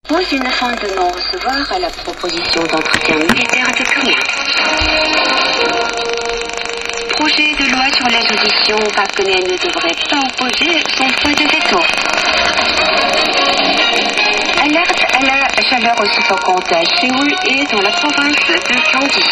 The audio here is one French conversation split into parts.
Pose une fin de non-recevoir à la proposition d'entretien militaire de Pyongyang. Projet de loi sur les auditions, Park Geun-hye ne devrait pas opposer son feu de veto. Alerte à la chaleur suffocante à Séoul et dans la province de Gyeonggi.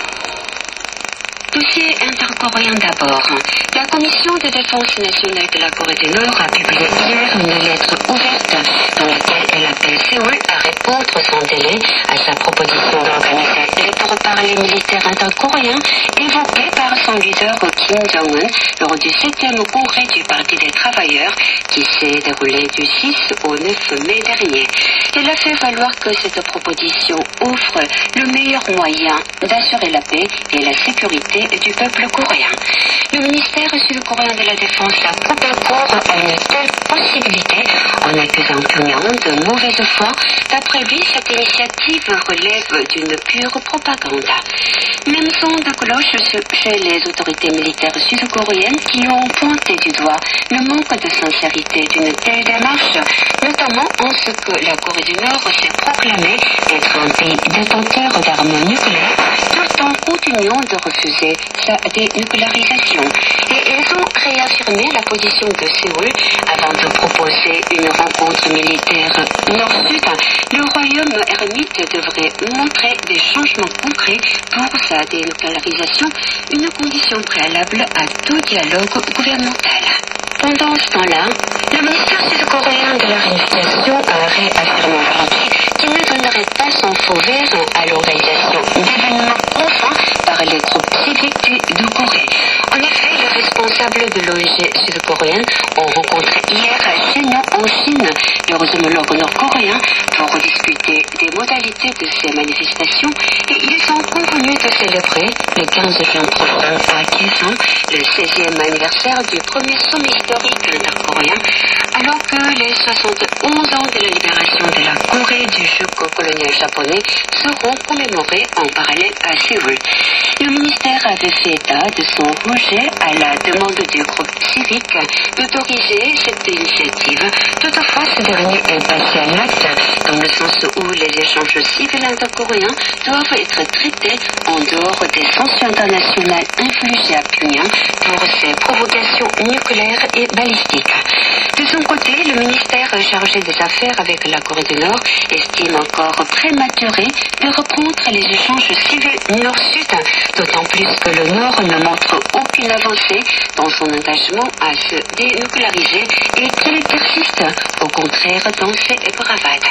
Dossier intercoréen d'abord. La Commission de défense nationale de la Corée du Nord a publié hier une lettre ouverte dans laquelle elle appelle Séoul à répondre sans délai à sa proposition d'organiser les pourparlers militaires intercoréens évoqués par son leader Kim Jong-un lors du 7e congrès du Parti des travailleurs qui s'est déroulé du 6 au 9 mai dernier. Elle a fait valoir que cette proposition offre le meilleur moyen d'assurer la paix et la sécurité du peuple coréen. Le ministère sud-coréen de la Défense a coupé court à une telle possibilité en accusant Pyongyang de mauvaise foi. D'après lui, cette initiative relève d'une pure propagande. Même son de cloche chez les autorités militaires sud-coréennes qui ont pointé du doigt le manque de sincérité d'une telle démarche, notamment en ce que la Corée du Nord s'est proclamée être un pays détenteur d'armes nucléaires tout en continuant de refuser sa dénucléarisation. Et ils ont réaffirmé la position de Séoul avant de proposer une rencontre militaire nord-sud. Le royaume ermite devrait montrer des changements concrets pour sa dénucléarisation, une condition préalable à tout dialogue gouvernemental. Pendant ce temps-là, le ministère sud-coréen de la réunification a réaffirmé aujourd'hui qu'il ne donnerait pas son feu vert à l'organisation d'événements conjoints par les groupes civiques de Corée. En effet, les responsables de l'ONG sud-coréenne ont rencontré hier à Sénat en Chine leurs homologues nord-coréens pour discuter des modalités de ces manifestations et ils ont convenu de célébrer le 15 juin prochain à Kaesong le 16e anniversaire du premier sommet historique intercoréen, alors que les 71 ans de la libération de la Corée du joug colonial japonais seront commémorés en parallèle à Séoul. Le ministère avait fait état de son rejet à la demande du groupe civique d'autoriser cette initiative. Toutefois, ce dernier est passé à l'acte dans le sens où les échanges civils intercoréens doivent être traités en dehors des sanctions internationales infligées à Pyongyang pour ses provocations nucléaires et balistiques. De son côté, le ministère chargé des affaires avec la Corée du Nord estime encore prématuré de reprendre les échanges civils nord-sud, d'autant plus que le Nord ne montre aucune avancée dans son engagement à se dénucléariser et qu'il persiste au contraire dans ses bravades.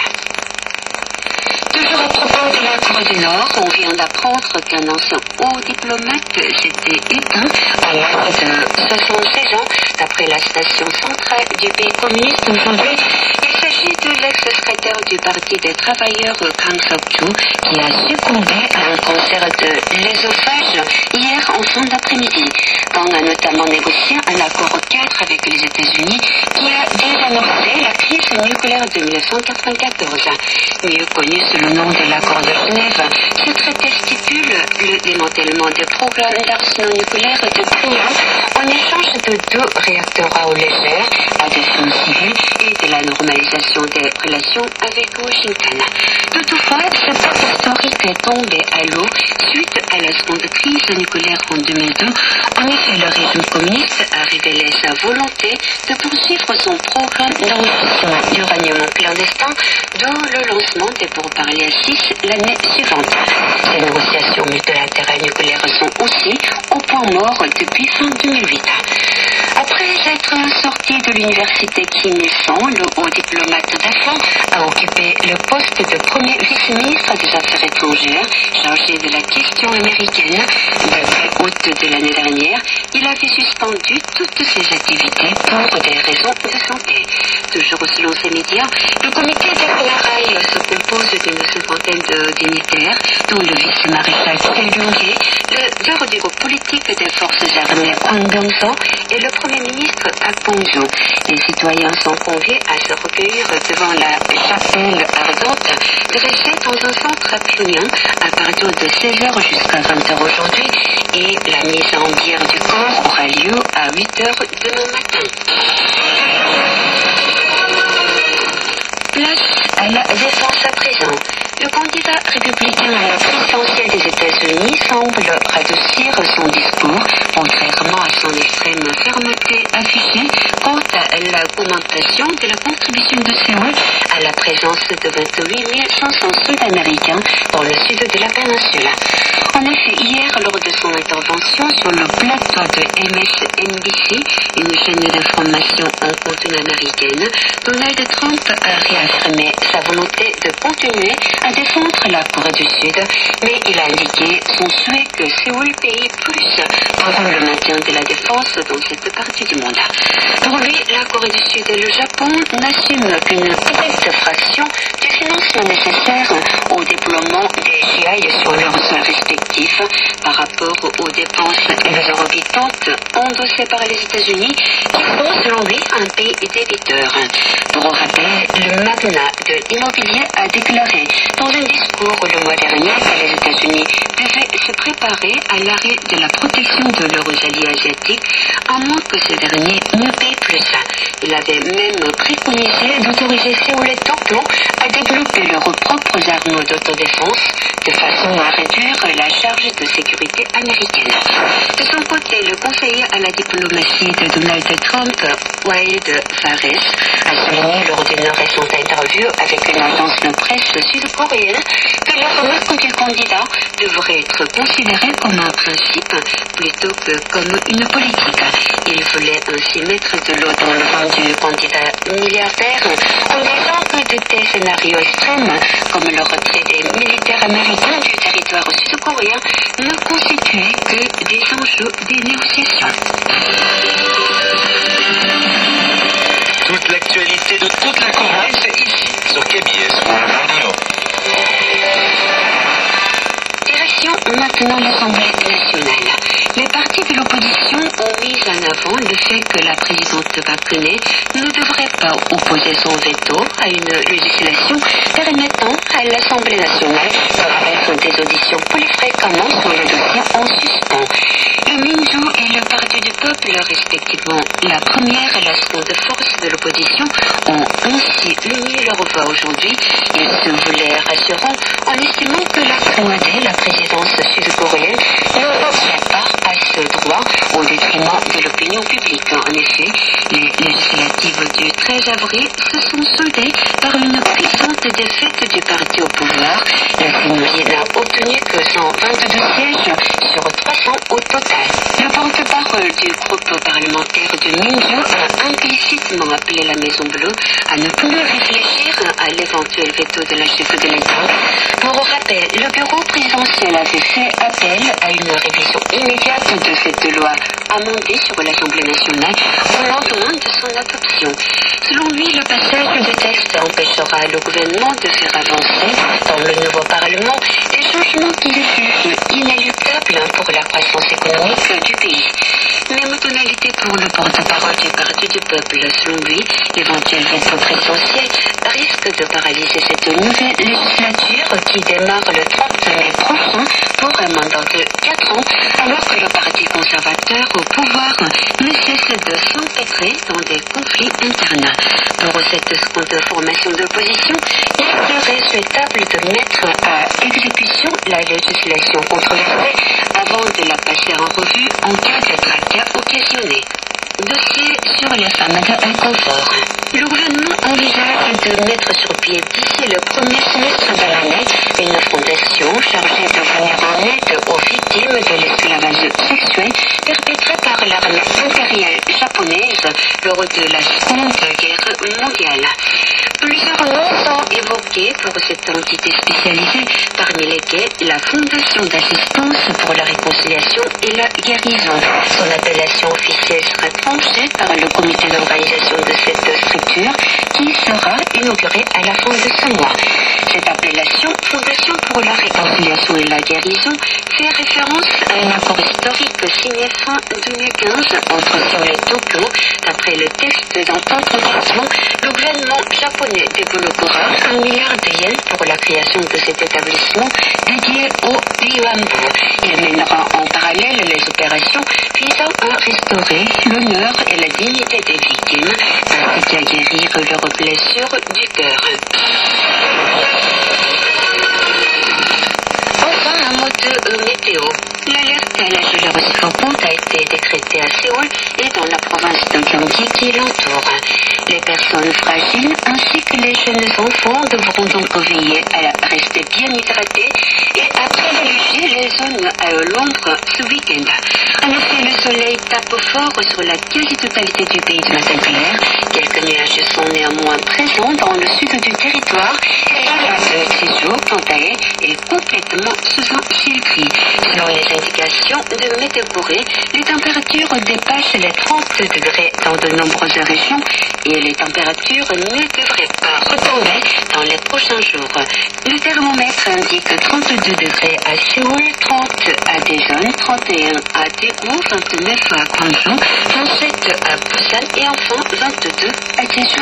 Toujours à propos de la Corée du Nord, on vient d'apprendre qu'un ancien haut diplomate s'était éteint à l'âge de 76 ans, d'après la station centrale du pays communiste aujourd'hui. Il s'agit de l'ex-secrétaire du Parti des travailleurs Kang Seok-ju qui a succombé à un cancer de l'ésophage hier en fin d'après-midi. Kang a notamment négocié un accord cadre avec les États-Unis qui a désamorcé la crise nucléaire de 1994. Mieux connu sous le nom de l'accord de Genève, ce traité stipule le démantèlement des programmes d'arsenaux nucléaires de Pyongyang en échange de 2 réacteurs à eau légère à des fins civiles et de la normalisation des relations avec Washington. Toutefois, ce pacte historique est tombé à l'eau suite à la seconde crise nucléaire en 2002. En effet, le régime communiste a révélé sa volonté de poursuivre son programme d'enrichissement d'uranium clandestin, dont le lancement des pourparlers à 6 l'année suivante. Ces négociations multilatérales nucléaires sont aussi au point mort depuis fin 2008. Après être sorti de l'université Kim Il-sung, le haut diplomate d'affaires a occupé le poste de premier vice-ministre des Affaires étrangères, chargé de la question américaine. Depuis août de l'année dernière, il avait suspendu toutes ses activités pour des raisons de santé. Toujours selon ces médias, le comité des funérailles se compose d'une cinquantaine de dignitaires, dont le vice-maréchal Tae Ryung-hee, le leader du groupe politique des forces armées Kwang Byung-so et le premier ministre Park Bong-joo. Les citoyens sont conviés à se recueillir devant la chapelle ardente dressée dans un centre à Pyongyang à partir de 16h jusqu'à 20h aujourd'hui et la mise en bière du corps aura lieu à 8h demain matin. Place à la défense Même le présidentiel des États-Unis semble radoucir son discours, contrairement à son extrême fermeté affichée quant à l'augmentation de la contribution de Séoul à la présence de 28 500 Sud-Américains dans le sud de la péninsule. En effet, hier, lors de son intervention sur le plateau de MSNBC, une chaîne d'information en contenu américaine, Donald Trump a réaffirmé sa volonté de continuer à défendre la Corée du Sud, mais il a indiqué son souhait que Séoul paye plus pour le maintien de la défense dans cette partie du monde. Pour lui, la Corée du Sud et le Japon n'assument qu'une petite fraction du financement nécessaire au déploiement des GI sur leurs sols respectifs par rapport aux dépenses exorbitantes endossées par les États-Unis, qui sont selon lui un pays débiteur. Pour rappel, le magnat de l'immobilier a déclaré dans un discours le mois dernier que les États-Unis devaient se préparer à l'arrêt de la protection de leurs alliés asiatiques, à moins que ces derniers ne paient plus. Il avait même préconisé d'autoriser Séoul et Tokyo à développer leurs propres armes d'autodéfense de façon à réduire la charge de sécurité américaine. De son côté, le conseiller à la diplomatie de Donald Trump, Wild Fares, a souligné lors d'une récente interview avec une agence de presse sud-coréenne que le remarque du candidat devrait être considéré comme un principe plutôt que comme une politique. Il voulait ainsi mettre de l'eau dans le vin du candidat milliardaire en disant que de tels scénarios extrêmes comme le retrait des militaires américains du territoire sud-coréen ne constituaient que des enjeux des négociations. Toute l'actualité de toute la Corée, c'est ici, sur KBS World Radio. Direction maintenant l'Assemblée nationale. Les partis de l'opposition ont mis en avant le fait que la présidente Park Geun-hye ne devrait pas opposer son veto à une législation permettant à l'Assemblée nationale de faire des auditions plus fréquemment sur le dossier en suspens. Le Minju et le Parti du Peuple, respectivement la première et la seconde force de l'opposition, ont ainsi uni leur voix aujourd'hui. Ils se voulaient rassurants en estimant que la présidence sud-coréenne ne devrait pas à ce droit au détriment de l'opinion publique. En effet, les législatives du 13 avril se sont soldées par une puissante défaite du parti au pouvoir. Le Sénat n'a obtenu que 122 sièges sur 300 au total. Le porte-parole du groupe parlementaire du Minju a implicitement appelé la Maison-Bleue à ne plus réfléchir à l'éventuel veto de la chef de l'État. Pour rappel, le bureau présidentiel avait fait appel à une révision immédiate de cette loi amendée sur l'Assemblée nationale au lendemain de son adoption. Selon lui, le passage du texte empêchera le gouvernement de faire avancer dans le nouveau Parlement des changements qu'il juge inéluctables pour la croissance économique du pays. Même tonalité pour le porte-parole du Parti du Peuple. Selon lui, l'éventuel veto présidentiel risque de paralyser cette nouvelle législature qui démarre le 30 mai prochain pour un mandat de 4 ans, alors que le Parti conservateur au pouvoir ne cesse de s'empêtrer dans des conflits internes. Pour cette seconde formation d'opposition, il serait souhaitable de mettre à exécution la législation controversée avant de la passer en revue en cas de tracas occasionnés. Dossier sur les femmes d'inconfort. Le gouvernement envisage de mettre sur pied d'ici le premier semestre de l'année une fondation chargée de venir en aide aux victimes de l'esclavage sexuel perpétré par l'armée impériale japonaise lors de la Seconde Guerre mondiale. Plusieurs noms sont évoqués pour cette entité spécialisée, parmi lesquels la Fondation d'assistance pour la réconciliation et la guérison. Son appellation officielle sera tranchée par le comité d'organisation de cette structure qui sera inaugurée à la fin de ce mois. Cette appellation, Fondation pour la réconciliation et la guérison, fait référence à un accord historique signé fin 2015 entre Séoul et Tokyo. D'après le texte d'entente concernant, le gouvernement japonais développera 1 milliard de yens pour la création de cet établissement dédié au Ryuanbu. Il mènera en parallèle les opérations visant à restaurer l'honneur et la dignité des victimes, ainsi qu'à guérir leurs blessures du cœur. Séoul et dans la province de Gyeonggi qui l'entoure. Les personnes fragiles ainsi que les jeunes enfants devront donc veiller à rester bien hydratés et à privilégier les zones à l'ombre ce week-end. En effet, le soleil tape fort sur la quasi-totalité du pays de matin clair. Quelques nuages sont néanmoins présents dans le sud du territoire et la base de Jeju, quant à elle, est complètement sous un ciel gris. Selon les indications de Météo Corée, les températures dépassent les 30 degrés dans de nombreuses régions et les températures ne devraient pas retomber dans les prochains jours. Le thermomètre indique 32 degrés à Séoul, 30 à Daejeon, 31 à Daegu, 29 à Gwangju, 27 à Busan et enfin 22 à Jeju.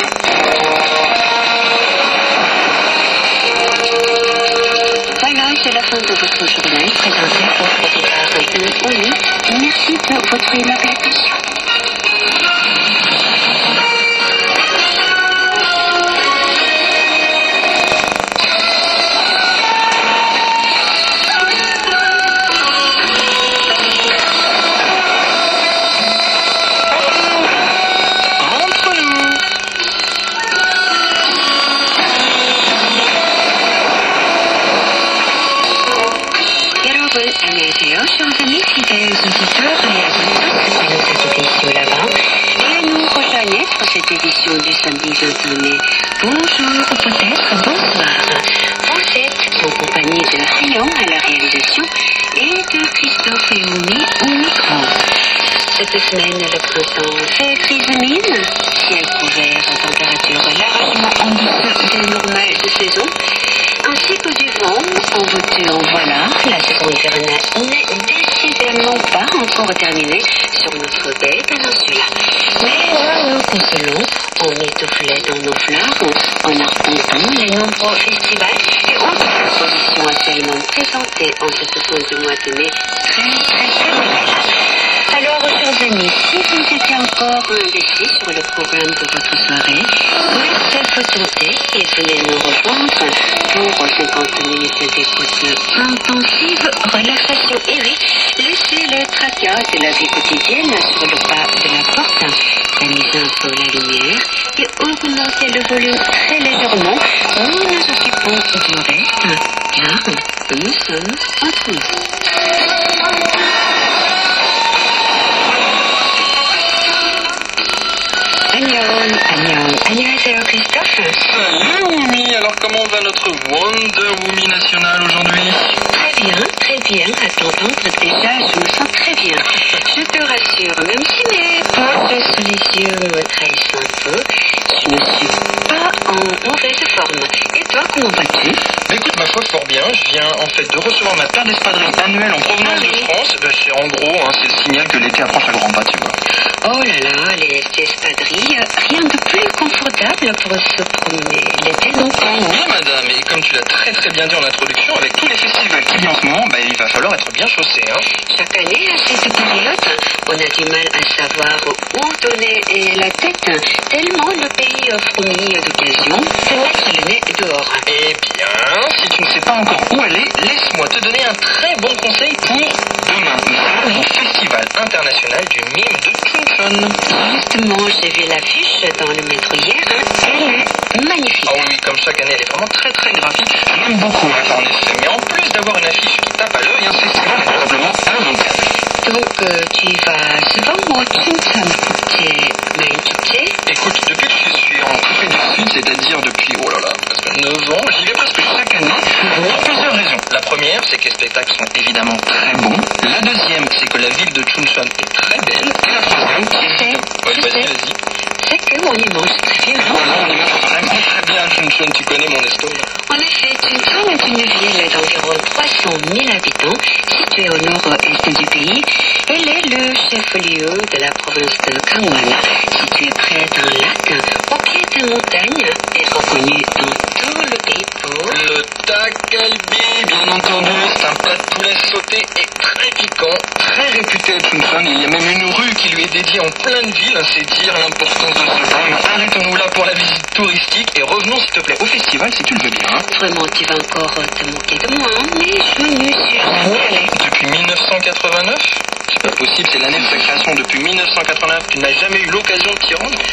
Voilà, c'est la fin de votre journal présenté par Edouard Oli. Merci de votre aimable attention. 안녕하세요. chers amis fidèles auditeurs et auditrices de cette édition là-bas. Et nous rejoignez pour cette édition du samedi 21 mai. Bonjour ou peut-être bonsoir. Vous êtes en compagnie de Rayon à la réalisation et de Christophe et Oumi au micro. Cette semaine, le printemps fait grise mine, ciel couvert, température largement en dessous des normales de saison, ainsi que du vent, en veux-tu en voilà. La saison hivernale n'est décidément pas encore terminée sur notre belle péninsule. Mais nous nous consolons en étouffant dans nos fleurs, en arpentant les nombreux festivals et autres expositions actuellement présentées en cette fin du mois de mai très belle. Alors, chers amis, si vous étiez encore indécis sur le programme de votre soirée, laissez-vous tenter et venez nous rejoindre pour 50 minutes d'écoute intensive, relaxation et oui, laissez les tracas de la vie quotidienne sur le pas de la porte, tamisez un peu la lumière et augmentez le volume très légèrement. Nous nous occupons du reste, car nous sommes entre nous. 안녕하세요, Christophe. Salut Wumi, alors comment va notre Wonder Wumi national aujourd'hui? Très bien, à t'entendre déjà, je me sens très bien. Je te rassure, même si mes potes sous les yeux me trahissent un peu, je ne suis pas en mauvaise forme. Et toi, comment vas-tu? Écoute, ma foi, fort bien, je viens en fait de recevoir ma paire d'espadrilles annuelle en provenance de France. C'est en gros, c'est le signal que l'été approche à grands pas, tu vois. Oh là là, les espadrilles, rien de plus confortable pour se promener l'été, non? Oui, madame, et comme tu l'as très bien dit en introduction, avec tous les festivals qu'il y a en ce moment, il va falloir être bien chaussé, hein. Chaque année, à cette période, on a du mal à savoir où donner la tête, tellement le pays offre mille occasions de mettre le nez dehors. Eh bien, si tu ne sais pas encore où aller, laisse-moi te donner un très bon conseil pour demain. Le Festival international du mime de Chuncheon. Justement, j'ai vu l'affiche dans le métro hier, elle est magnifique. Ah oui, comme chaque année, elle est vraiment très graphique. J'aime beaucoup, en effet. Mais en plus d'avoir une affiche qui tape à l'œil, ce festival est probablement immanquable. Donc, tu vas souvent au Chuncheon Gukje Main Chukje? Écoute, depuis que je suis en Corée du Sud, c'est-à-dire depuis, 9 ans, j'y vais presque chaque année pour plusieurs raisons. La première, c'est que les spectacles sont évidemment très bons. La deuxième, c'est que la ville de Chuncheon est très belle. Et la troisième, vas-y. C'est qu'on y mange très bien. On y mange vraiment très bien à Chuncheon, tu connais mon estomac. En effet, Chuncheon est une ville d'environ 300 000 habitants, située au nord-est du pays. Elle est le chef-lieu de la province de Gangwon, située près d'un lac, au pied de montagne, et reconnue dans tout le pays pour... Le Takalbi, bien entendu, c'est un plat de poulet sauté et très piquant, très réputé à Chuncheon. Il y a même une rue qui lui est dédiée en pleine ville, c'est dire l'importance de ce plat. Arrêtons-nous là pour la visite touristique et revenons s'il te plaît au festival si tu le veux bien. Vraiment, tu vas encore te moquer de moi, mais je ne suis jamais allée. Depuis 1989? C'est pas possible, c'est l'année de sa création depuis 1989. Tu n'as jamais eu l'occasion de t'y rendre?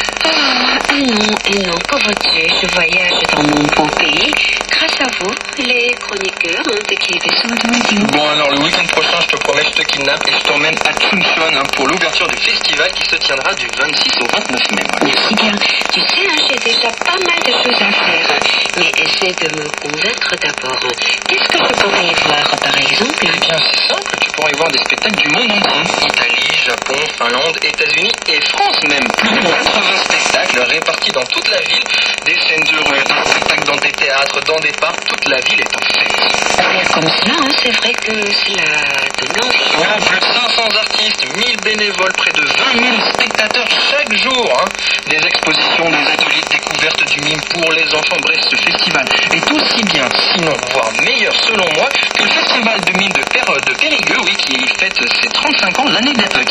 Et non, que veux-tu? Je voyage dans mon beau pays grâce à vous, les chroniqueurs de KBS Radio. Bon alors, le week-end prochain, je te promets, je te kidnappe et je t'emmène à Chuncheon pour l'ouverture du festival qui se tiendra du 26 au 29 mai. Merci bien. Tu sais, j'ai déjà pas mal de choses à faire. Mais essaie de me convaincre d'abord. Qu'est-ce que je pourrais y voir, par exemple? Eh bien, c'est simple, tu pourrais y voir des spectacles du monde entier. Italie, Japon, Finlande, États-Unis et France même. Plus de 80 spectacles répartis dans toute la ville. Des scènes de rue, des spectacles dans des théâtres, dans des parcs. Toute la ville est en fête. Comme cela, c'est vrai que cela donne envie. Ouais, plus de 500 artistes, 1000 bénévoles, près de 20 000 spectateurs chaque jour. Des expositions, des ateliers de découverte du mime pour les enfants. Bref, ce festival est aussi bien, sinon voire meilleur selon moi, que le festival de mime de Périgueux, oui, qui fête ses 35 ans l'année dernière,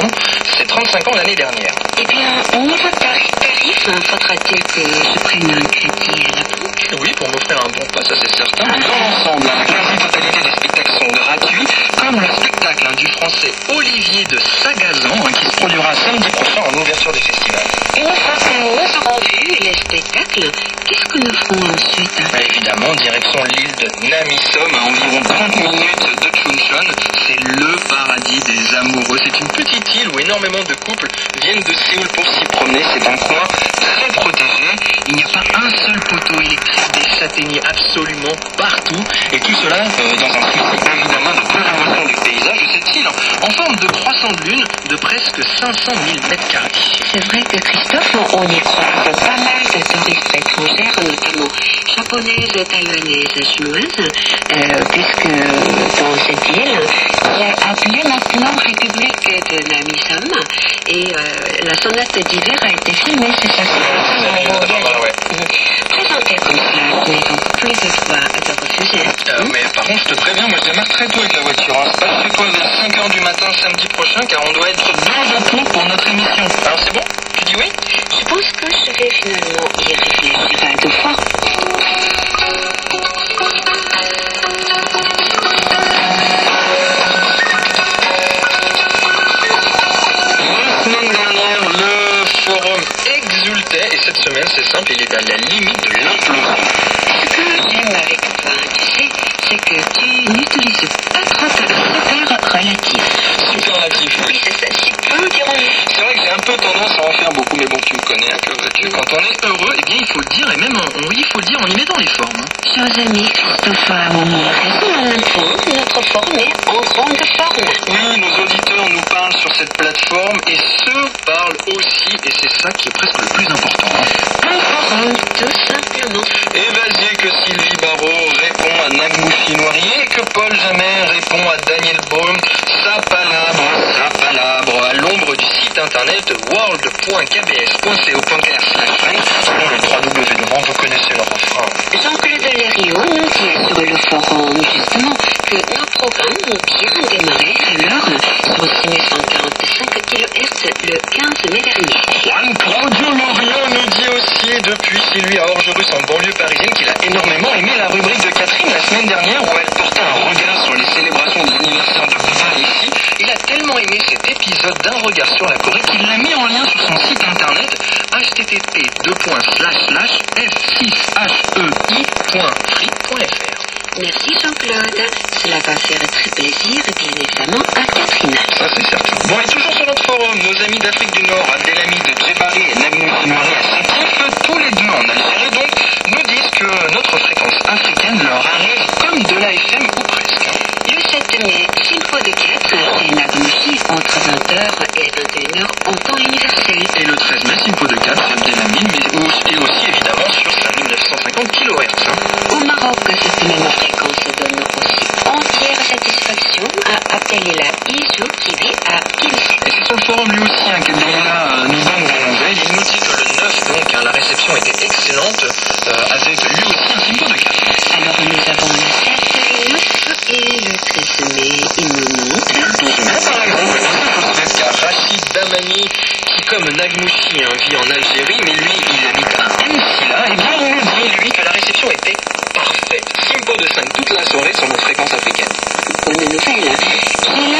ses 35 ans l'année dernière. Eh bien, au niveau tarif, faudra-t-il que je prenne un crédit à la banque? Oui, pour m'offrir un bon pas, ça c'est certain. Dans l'ensemble, la quasi-totalité des spectacles sont gratuits, comme le spectacle du français Olivier de Sagazan, qui se produira samedi prochain en ouverture des festivals. Une fois que nous aurons vu les spectacles, qu'est-ce que nous ferons ensuite? Évidemment, direction l'île de Namisom, à environ 30 minutes de Chuncheon. C'est le paradis des amoureux. C'est une petite île où énormément de couples viennent de Séoul pour s'y promener. C'est un coin très protégé. Il n'y a pas un seul poteau électrique, des châtaigniers absolument partout. Et tout cela dans un souci évidemment de préservation du paysage de cette île, en forme de croissant de lune de presque 500 000 mètres carrés. C'est vrai que Christophe, on y croise pas mal de touristes étrangères, notamment japonaises, taïwanaises, chinoises, puisque dans cette île, qui est appelée maintenant République de Namisom, et la sonate d'hiver a été filmée, c'est ça? Présentée comme cela, je n'ai donc plus de fois à te refuser. Mais par contre, je te préviens, moi je démarre très tôt avec la voiture. Passe chez toi vers 5h du matin samedi prochain, car on doit être bien au Japon pour notre émission. Alors c'est bon? Tu dis oui? Je pense que je vais finalement y réfléchir à deux fois. La semaine dernière, le forum exultait, et cette semaine, c'est simple, il est à la limite de l'implosion. Ce que j'aime avec toi, tu sais, c'est que tu n'utilises pas trop de superlatifs. Superlatif, oui. C'est ça, si peu dirons-nous. C'est vrai que j'ai un peu tendance à en faire beaucoup, mais bon, tu me connais, que veux-tu. Quand on est heureux, eh bien, il faut le dire, et même, il faut le dire en y mettant les formes. Chers amis, Christophe a raison en un point, notre forme est en grande forme. Oui, nos auditeurs nous parlent sur cette plateforme, et ceux parlent aussi, et c'est ça qui est presque le plus important. Un forum, tout simplement. Évasier que Sylvie Barrault répond à Nagmouchi Noirier, et que Paul Jamais répond à Daniel Baum, sa palabre, à l'ombre du site internet world.kbs.co.kr/5, selon le 3W de Mans, vous connaissez leur refrain. Jean-Claude Lerio nous dit sur le forum, justement, que nos programmes ont bien démarré à l'heure sur 6145 kHz le 15 mai dernier. Juan Claudio Loriot nous dit aussi, depuis chez lui à Orgerus en banlieue parisienne, qu'il a énormément aimé la rubrique de Catherine la semaine dernière où elle portait un regard sur les célébrations de l'anniversaire de Bouddha ici. Il a tellement aimé cet épisode d'un regard sur la Corée qu'il l'a mis en lien sur son site internet http://f6hei.free.fr. Merci Jean-Claude, cela va faire très plaisir et bien évidemment à Catherine. Ça c'est certain. Bon, et toujours sur notre forum, nos amis d'Afrique du Nord, Abdelhamid Djebari et Nagmouchi Noiri à Sétif, tous les deux en Algérie donc, nous disent que notre fréquence africaine leur arrive comme de la FM ou presque. Le 7 mai, Simpo de 4 et Nagmouchi entre 20h et 21h en temps universel. Et le 13 mai, Simpo de 4, c'est Abdelhamid, mais aussi évidemment sur 5950 kHz. Au Maroc, cette même fréquence donne aussi entière satisfaction à Abdelila Isou qui vit à Kilsé. Et c'est sur le forum lui aussi qu'Abdelila nous donne des nouvelles. Il nous dit que le 9, donc, la réception était excellente, avec lui aussi un Simpo de 4. Alors nous avons le 7, le 9 et le 13 mai, il nous manque. Le 12 mai, par exemple, c'est car Rachid Damani, qui comme Nagmouchi vit en Algérie, mais lui, il habite à Msila, et bien il nous dit, lui, que la réception était parfaite. Simpo de 5 toute la soirée sur notre fréquence africaine. Bonne nouvelle. J'ai l'impression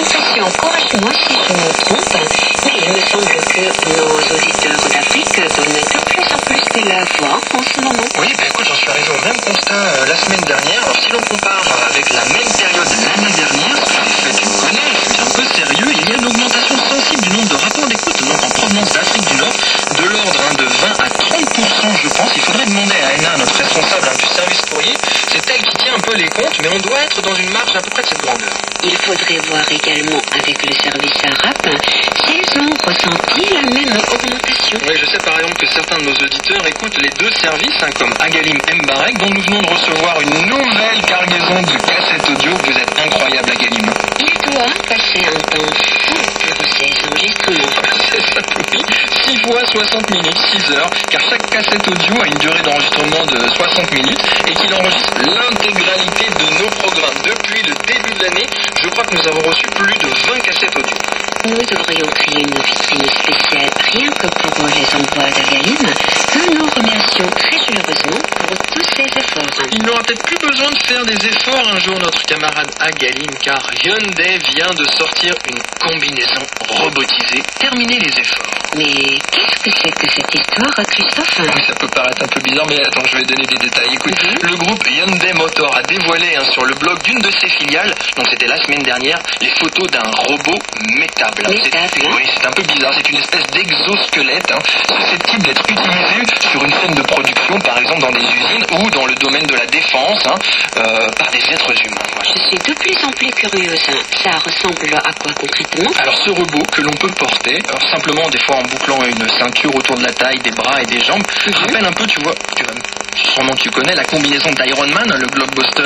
encouragez-moi si je me trompe, mais il me semble que nos auditeurs d'Afrique donnent de plus en plus de la voix en ce moment. Oui, écoute, j'en suis arrivé au même constat la semaine dernière. Alors si l'on compare avec la même période l'année dernière, ce que j'ai fait, tu me connais, je suis un peu sérieux, il y a une augmentation sensible du nombre de rapports d'écoute, donc en provenance d'Afrique du Nord, de l'ordre de 20 à 30%, je pense. Il faudrait demander à Anna, notre responsable du service courrier, c'est elle qui tient un peu les comptes, mais on doit être dans une marge à peu près de cette grandeur. Il faudrait voir également avec le service arabe s'ils ont ressenti la même augmentation. Oui, je sais par exemple que certains de nos auditeurs écoutent les deux services, comme Agalim Mbarek, dont nous venons de recevoir une nouvelle cargaison de cassettes audio. Vous êtes incroyable, Agalim. Il doit passer un temps fou pour ces enregistrements. C'est ça, oui. 6 fois 60 minutes, 6 heures, car chaque cassette audio a une durée d'enregistrement de 60 minutes et qu'il enregistre l'intégralité de nos programmes. Depuis le début de l'année, je crois que nous avons reçu plus de 20 cassettes audio. Nous devrions créer une vitrine spéciale rien que pour les envois d'Agalim, que nous remercions très chaleureusement pour tous ces efforts. Il n'aura peut-être plus besoin de faire des efforts un jour, notre camarade Agalim, car Hyundai vient de sortir une combinaison robotisée. Terminez les efforts. Mais qu'est-ce que c'est que cette histoire, Christophe? Oui, ça peut paraître un peu bizarre, mais attends, je vais donner des détails. Écoute, le groupe Hyundai Motor a dévoilé sur le blog d'une de ses filiales, donc c'était la semaine dernière, les photos d'un robot métable. Oui, c'est un peu bizarre, c'est une espèce d'exosquelette susceptible d'être utilisé sur une scène de production, par exemple dans des usines ou dans le domaine de la défense, par des êtres humains. Voilà. Je suis de plus en plus curieuse. Ça ressemble à quoi concrètement? Alors ce robot que l'on peut porter, simplement des fois en bouclant une ceinture autour de la taille, des bras et des jambes, rappelle un peu, tu vois, sûrement tu connais la combinaison d'Iron Man, le blockbuster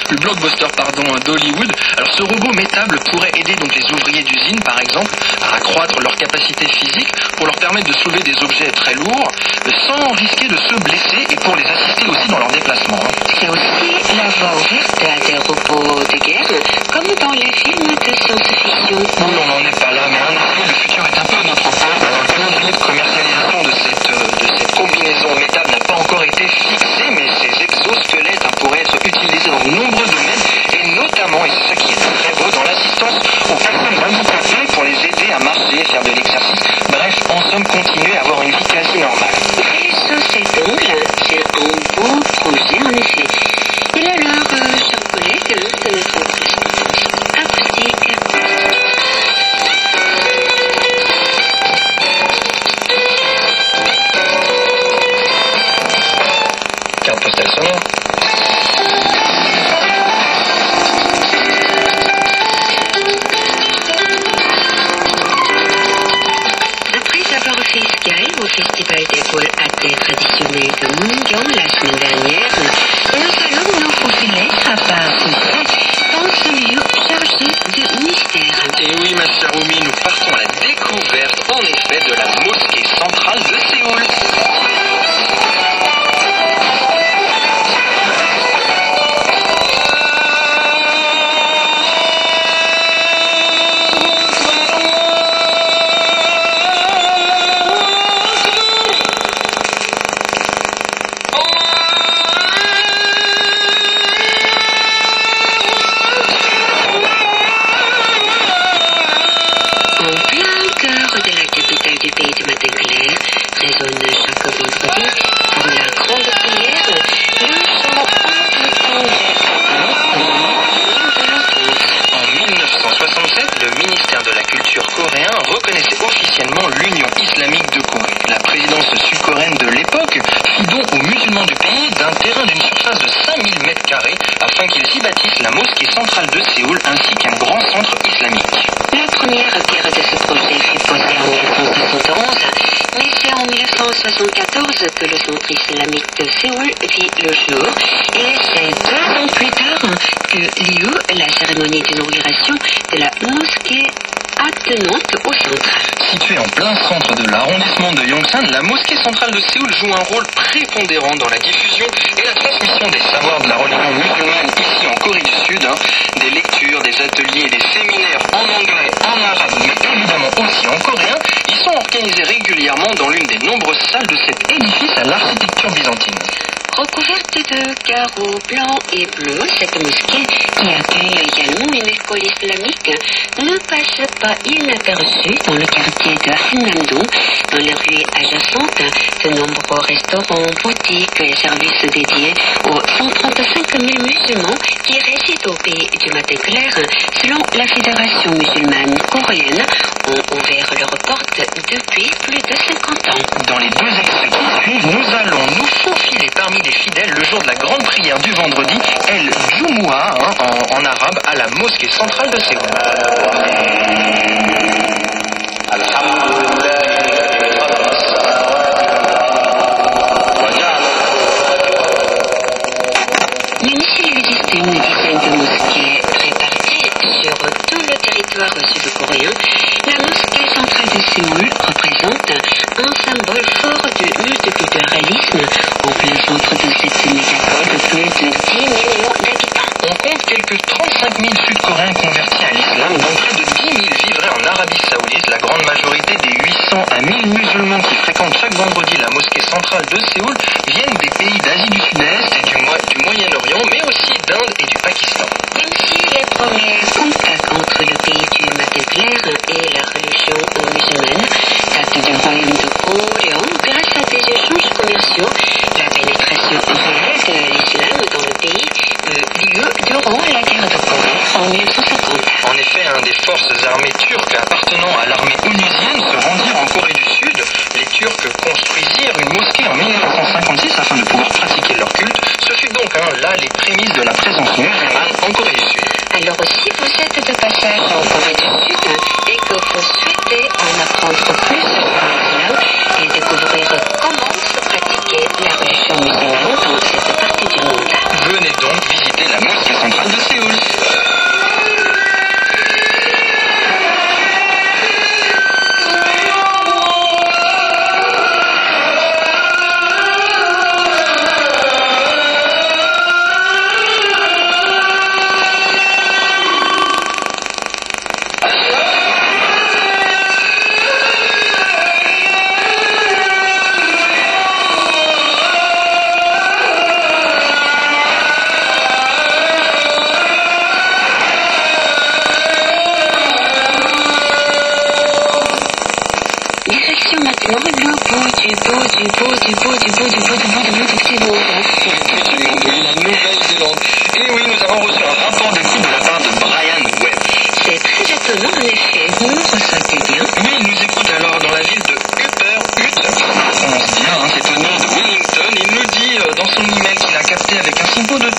d'Hollywood. Alors ce robot métable pourrait aider donc les ouvriers d'usine, par exemple, à accroître leur capacité physique pour leur permettre de soulever des objets très lourds sans risquer de se blesser et pour les assister aussi dans leurs déplacements. C'est aussi la voie ouverte à des robots de guerre, comme dans les films de science-fiction. Oui, on n'en est pas là, mais en effet, le futur est un peu à notre porte. Le calendrier de commercialisation de cette combinaison métable n'a pas encore été fixé, mais ces exosquelettes pourraient être utilisés dans de nombreux domaines, et notamment, et c'est ça qui est très beau, dans l'assistance aux personnes handicapées pour les aider à marcher, faire de l'exercice, bref, en somme, continuer à avoir une vie quasi normale. Et sous cet angle, c'est un beau projet en effet. Il est l'heure, chers collègues, de notre correspondance acoustique. Carte postale sonore. Après avoir fait escale au Festival des vols à thé traditionnel de Montgyan la semaine dernière, nous allons nous faufiler à pas compris dans ce lieu chargé de mystère. Et oui, ma chère Oumi, nous partons à la découverte, en effet, de la mosquée centrale de Séoul. La mosquée centrale de Séoul ainsi qu'un grand centre islamique. La première pierre de ce projet fut posée en 1971, mais c'est en 1974 que le centre islamique de Séoul vit le jour, et c'est 2 ans plus tard que l'eut la cérémonie d'inauguration de la mosquée attenante au centre. Située en plein centre de l'arrondissement de Yongsan, la mosquée centrale de Séoul joue un rôle prépondérant dans la diffusion et la transmission des savoirs de la religion musulmane ici en Corée du Sud. Des lectures, des ateliers, des séminaires en anglais, en arabe, mais évidemment aussi en coréen, ils sont organisés régulièrement dans l'une des nombreuses salles de cet édifice à l'architecture byzantine. Recouverte de carreaux blancs et bleus, cette mosquée, qui accueille également une école islamique, ne passe pas inaperçue dans le quartier de Hannamdou. Dans les rues adjacentes, de nombreux restaurants, boutiques et services dédiés aux 135 000 musulmans qui résident au pays du matin clair, selon la Fédération musulmane coréenne, ont ouvert leurs portes depuis plus de 50 ans. Dans les 2 extraits qui suivent, nous allons nous faufiler parmi les fidèles le jour de la grande prière du vendredi, El Jumu'ah, en arabe, à la mosquée centrale de Séoul. Même s'il existe une dizaine de mosquées réparties sur tout le territoire sud-coréen, la mosquée centrale de Séoul représente un symbole fort du multiculturalisme en plein centre de cette mégapole de plus de 10 millions d'habitants. On compte quelques 35 000 Sud-Coréens convertis à l'islam, dont près de 10 000 vivraient en Arabie Saoudite. La grande majorité des 800 à 1000 musulmans qui fréquentent chaque vendredi la mosquée centrale de Séoul viennent des pays d'Asie du Sud-Est et du Moyen-Orient, mais aussi d'Inde et du Pakistan. Même si les premiers contacts entre le pays du matin clair et la religion musulmane datent du royaume de Goryeo, grâce à des échanges commerciaux, la pénétration réelle de l'islam dans le pays eut lieu durant la guerre de Corée en 1950. En effet, des forces armées turques appartenant à l'armée onusienne se rendirent en Corée du Sud. Les Turcs construisirent une mosquée en 1956 afin de pouvoir pratiquer leur culte. Ce fut donc là les prémices de la présence musulmane en Corée du Sud. Alors si vous êtes de passage en Corée du Sud et que vous souhaitez en apprendre plus sur l'islam et découvrir comment se pratiquer la religion musulmane dans cette partie du monde, venez donc visiter la mosquée centrale de Séoul. La Nouvelle-Zélande. Et oui, nous avons reçu un rapport d'écoute de la part de Brian Webb. C'est très étonnant en effet, vous nous ressentez bien. Oui, il nous écoute alors dans la ville de Upper Hutt. On prononce bien, c'est au nord de Wellington. Il nous dit dans son email qu'il a capté avec un SINPO de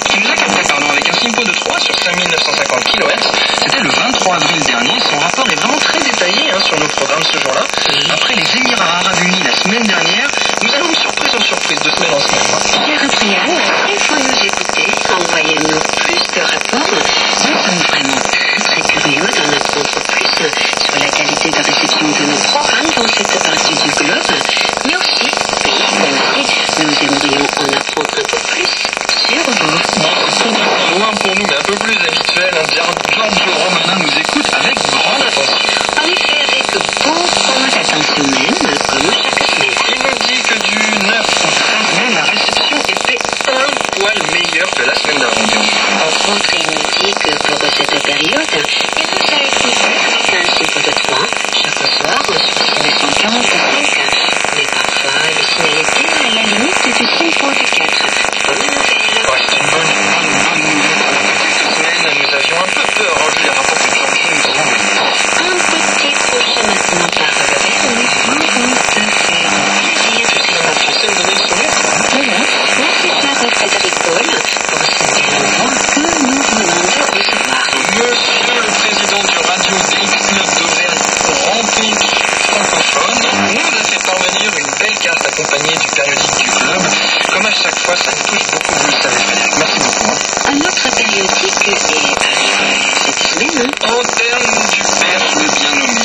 3 sur 5950 kHz. C'était le 23 avril dernier. Son rapport est vraiment très détaillé sur nos programmes ce jour-là. Après les Émirats Arabes Unis la semaine dernière, nous avons une surprise en surprise de semaine en semaine. Cher Brian, il faut nous écouter, envoyez-nous plus de rapports. Nous sommes vraiment très curieux d'en apprendre plus sur la qualité de réception de nos programmes dans cette partie du globe, mais aussi, nous aimerions en apprendre un peu plus sur vous. Loin pour nous, mais un peu plus habituel, Giorgio Romana nous écoute avec grande attention. En effet, avec beaucoup d'attention même, comme chaque semaine. Il nous dit que du 9 au 13 mai, la réception était un poil meilleure que la semaine d'avant. En contre, il nous dit que pour cette période, il nous a été fait un SINPO de 3 chaque soir sur 645, mais parfois il signalité à la limite du SINPO de 4. Bonne nouvelle. Ouais, c'est une bonne nouvelle. Cette semaine, nous avions un peu peur vu les rapports que Giorgio nous a envoyés. Un petit crochet maintenant par le verre, nous pouvons te faire plaisir. Tu sais, en français, me donner le sourire. Merci cher Frédéric Paul pour ce bel envoi que nous venons de recevoir. Monsieur le président du Radio DX Club d'Auvergne Rencontre francophone nous a fait parvenir une belle carte accompagnée du périodique du club. Comme à chaque fois, ça nous touche beaucoup, vous le savez, Frédéric. Merci beaucoup. Un autre périodique est cette semaine. En termes du père, le bien nommé.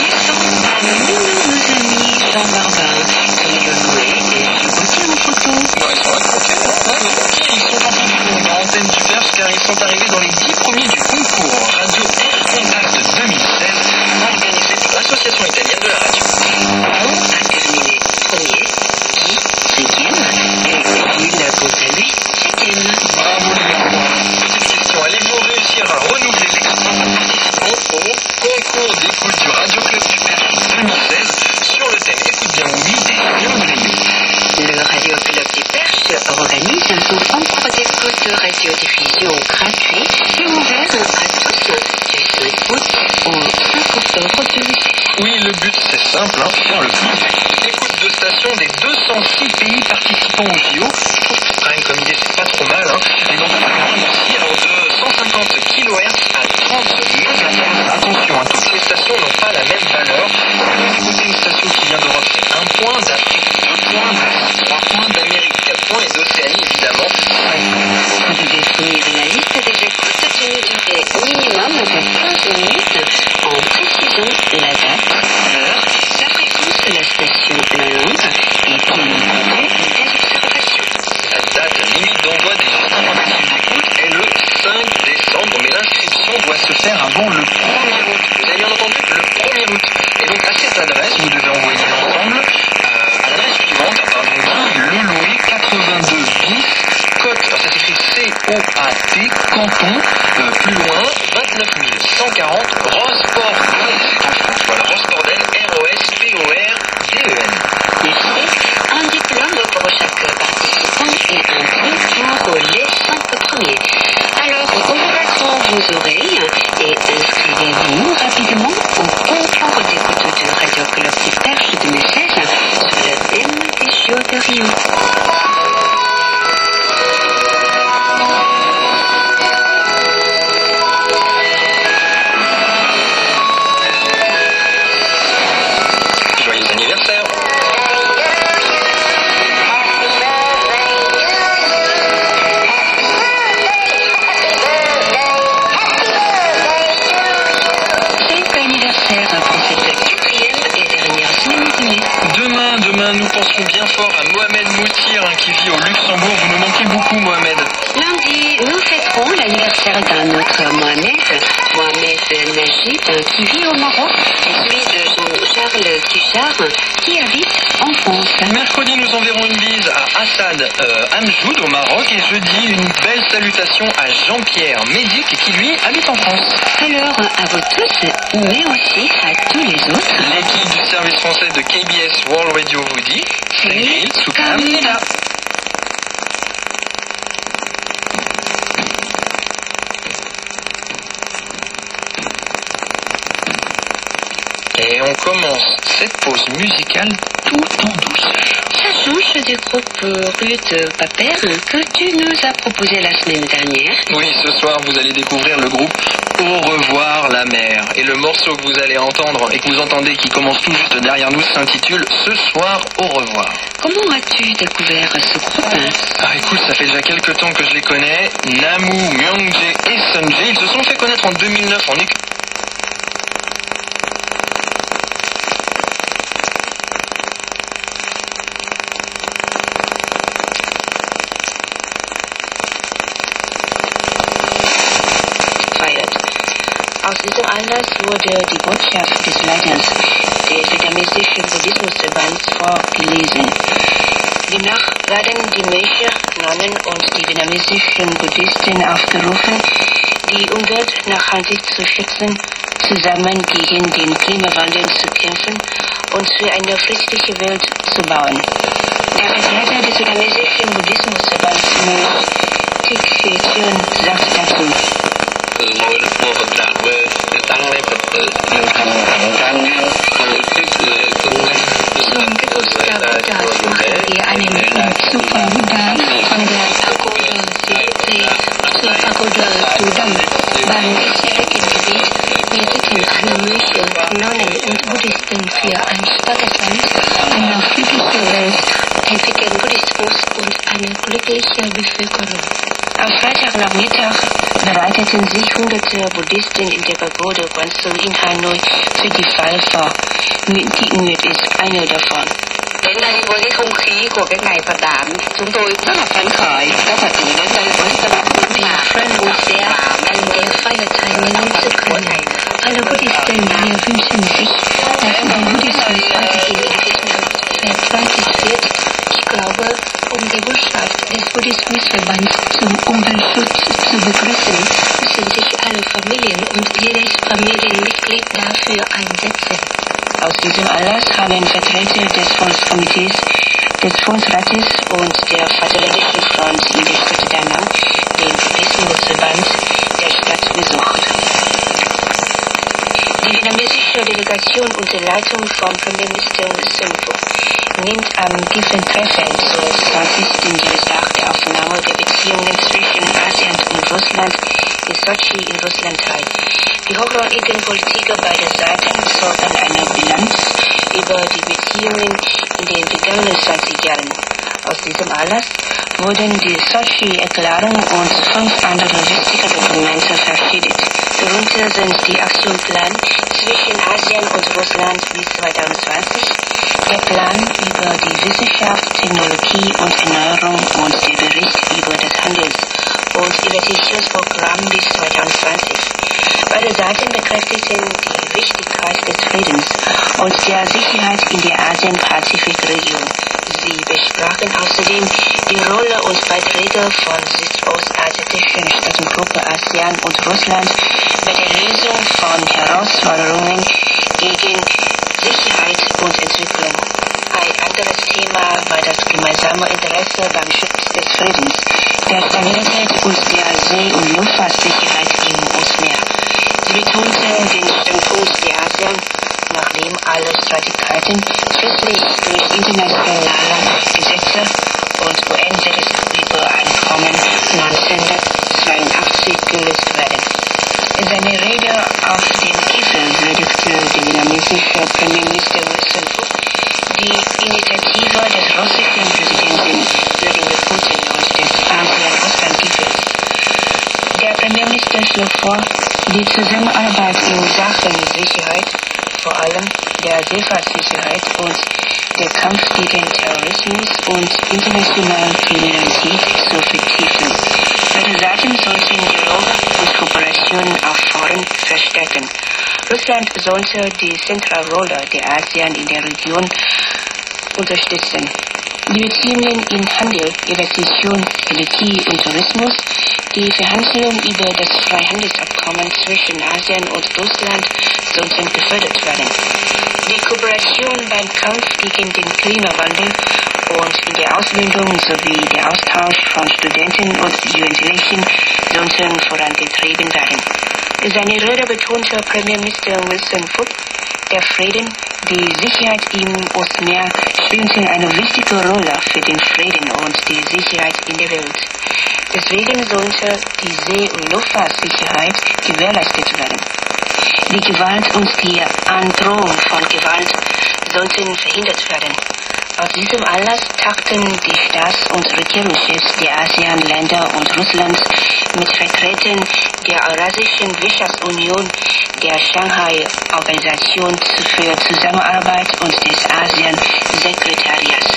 Nos amis Jean Barbin, Camille Noé et Gauthier en photo. Ouais, ils sont à côté. Ils sont en photo dans l'antenne du Perche car ils sont arrivés dans les 10 premiers du concours Radio Air Contact 2016 organisé par l'Association italienne de la radio. Pau a terminé premier, Guy 5e et Gilles quant à lui 7e. radiodiffusion gratuit et ouvert à tous du 5 août au 5 octobre 2016. Oui, le but c'est simple, faire le plus d'écoute de stations des 206 pays participants au JO. Je trouve que quand même comme idée c'est pas trop mal. Et donc aussi alors de 150 kHz à 30 MHz. Attention, toutes les stations n'ont pas la même valeur. Écoutez une station qui vient d'Europe, c'est 1 point, d'Afrique 2 points, d'Asie 3 points, d'Amérique 4 points et d'Océanie évidemment. Je vais fournir la liste des écoutes d'une durée minimum de 15 minutes en précisant la date, l'heure, la fréquence de la station, la langue et bien entendu des observations. La date limite d'envoi des informations d'écoute est le 5 décembre, mais l'inscription doit se faire avant le 1er août. Vous avez bien entendu, le 1er août. Et donc à cette adresse, vous devez envoyer l'ensemble à l'adresse suivante, à part Le Louis 82 bis, Côte, ça s'écrit C-O-A-T, Canton, plus loin, 29 140, Rosporden, c'est en France, voilà, Rosporden, R-O-S-P-O-R-D-E-N. Un diplôme pour chaque participant et un prix pour les 5 premiers. Alors, ouvrez vos oreilles et inscrivez-vous rapidement au concours d'écoute de Radio Collectif d'Arche 2016 sur le thème des JO de Rio. Joyeux anniversaire! Demain, nous pensons bien fort à Mohamed Moutir qui vit au Luxembourg. Vous nous manquez beaucoup, Mohamed. Lundi, nous fêterons l'anniversaire d'un autre Mohamed Najib, qui vit au Maroc, et celui de Jean-Charles Tuchard, qui habite en France. Mercredi, nous enverrons une bise à Assad Amjoud au Maroc et jeudi, une belle salutation à Jean-Pierre Médic qui lui habite en France. Alors, à vous tous, mais aussi à tous les autres, l'équipe du service français de KBS World Radio vous dit, c'est Soukamida. Et on commence cette pause musicale tout en douceur. Ça change du groupe Ruth Paper que tu nous as proposé la semaine dernière. Oui, ce soir vous allez découvrir le groupe Au revoir la mer. Et le morceau que vous allez entendre et que vous entendez qui commence tout juste derrière nous s'intitule Ce soir au revoir. Comment as-tu découvert ce groupe? Ah écoute, ça fait déjà quelques temps que je les connais. Namu, Myungjae et Sunjae, ils se sont fait connaître en 2009 en Aus diesem Anlass wurde die Botschaft des Leiters des vietnamesischen Buddhismusverbands vorgelesen. Demnach werden die Mönche, Nonnen und die vietnamesischen Buddhisten aufgerufen, die Umwelt nachhaltig zu schützen, zusammen gegen den Klimawandel zu kämpfen und für eine friedliche Welt zu bauen. Der Vertreter des vietnamesischen Buddhismusverbands Mönch Thich Chön sagt dazu: คือโมหกดาบเบอร์ตั้งในประตูหนึ่งทำการที่คือตรงนั้น Zum Geburtstag machen wir einen Umzug von der Pagoda Sitze zur Pagoda Sudam beim bisherigen Gebiet. Wir bitten alle Mönche, Nonnen und Buddhisten für ein starkes Land, eine friedliche Welt, entwickeln Buddhismus und eine glückliche Bevölkerung. Am Freitagnachmittag bereiteten sich hunderte Buddhisten in der Pagode Kwanzhou in Hanoi für die Feier vor. Thi Nguyệt ist einer davon. Đến đây với cái không khí của cái ngày Phật đản, chúng tôi rất là phấn khởi. Các Phật tử đến đây với tâm lý là Freuen uns sehr an der Feierteilnehmung zu können. Alle Buddhisten hier wünschen sich, dass der Buddhismus weiterhin in diesem Land verbreitet wird. Ich glaube, um die Botschaft des Buddhismusverbands zum Umweltschutz zu begrüßen, müssen sich alle Familien und jedes Familienmitglied dafür einsetzen. Aus diesem Anlass haben Vertreter des Volkskomitees, des Volksrates und der Vaterländischen Front Liebe Gott Danang den unter Leitung von Premierminister Sunfu nimmt am Gipfeltreffen zur 20. Jahrestag der Aufnahme der Beziehungen zwischen ASEAN und Russland in Sochi in Russland teil. Die hochrangigen Politiker beider Seiten zogen eine Bilanz über die Beziehungen in den vergangenen 20 Jahren. Aus diesem Anlass wurden die Sochi-Erklärung und 5 andere wichtige Dokumente verabschiedet. Darunter sind die Aktionsplan zwischen ASEAN und Russland bis 2020, der Plan über die Wissenschaft, Technologie und Erneuerung und der Bericht über das Handels- und Investitionsprogramm bis 2020. Beide Seiten bekräftigten die Wichtigkeit des Friedens und der Sicherheit in der Asien-Pazifik-Region. Sie besprachen außerdem die Rolle und Beiträge von südostasiatischen Staatengruppe ASEAN und Russland bei der Lösung von Herausforderungen gegen Sicherheit und Entwicklung. Ein anderes Thema war das gemeinsame Interesse beim Schutz des Friedens, der Stabilität und der See- und Luftfahrtsicherheit im Ostmeer. Sie betonten den Standpunkt der ASEAN, nachdem alle Streitigkeiten schließlich durch internationale Gesetze und UN-Übereinkommen 1982 gelöst werden. In seiner Rede auf dem Gipfel würdigte der vietnamesische Premierminister Sunfu die Initiative des russischen Präsidenten Wladimir Putin und des ASEAN-Russland-Gipfels. Der Premierminister schlug vor, die Zusammenarbeit in Sachen Sicherheit, vor allem der Seefahrtssicherheit und der Kampf gegen Terrorismus und internationale Kriminalität zu vertiefen. Beide Seiten sollten Dialog und Kooperation auf Foren verstärken. Russland sollte die zentrale Rolle der ASEAN in der Region unterstützen. Die Beziehungen in Handel, Investition, Energie und Tourismus, die Verhandlungen über das Freihandelsabkommen zwischen ASEAN und Russland sollten gefördert werden. Die Kooperation beim Kampf gegen den Klimawandel und in der Ausbildung sowie der Austausch von Studenten und Jugendlichen sollten vorangetrieben werden. In seiner Rede betonte Premierminister Wilson Fook, der Frieden, die Sicherheit im Ostmeer spielten eine wichtige Rolle für den Frieden und die Sicherheit in der Welt. Deswegen sollte die See- und Luftfahrtsicherheit gewährleistet werden. Die Gewalt und die Androhung von Gewalt sollten verhindert werden. Aus diesem Anlass tagten die Staats- und Regierungschefs der ASEAN-Länder und Russlands mit Vertretern der Eurasischen Wirtschaftsunion, der Shanghai-Organisation für Zusammenarbeit und des ASEAN-Sekretariats.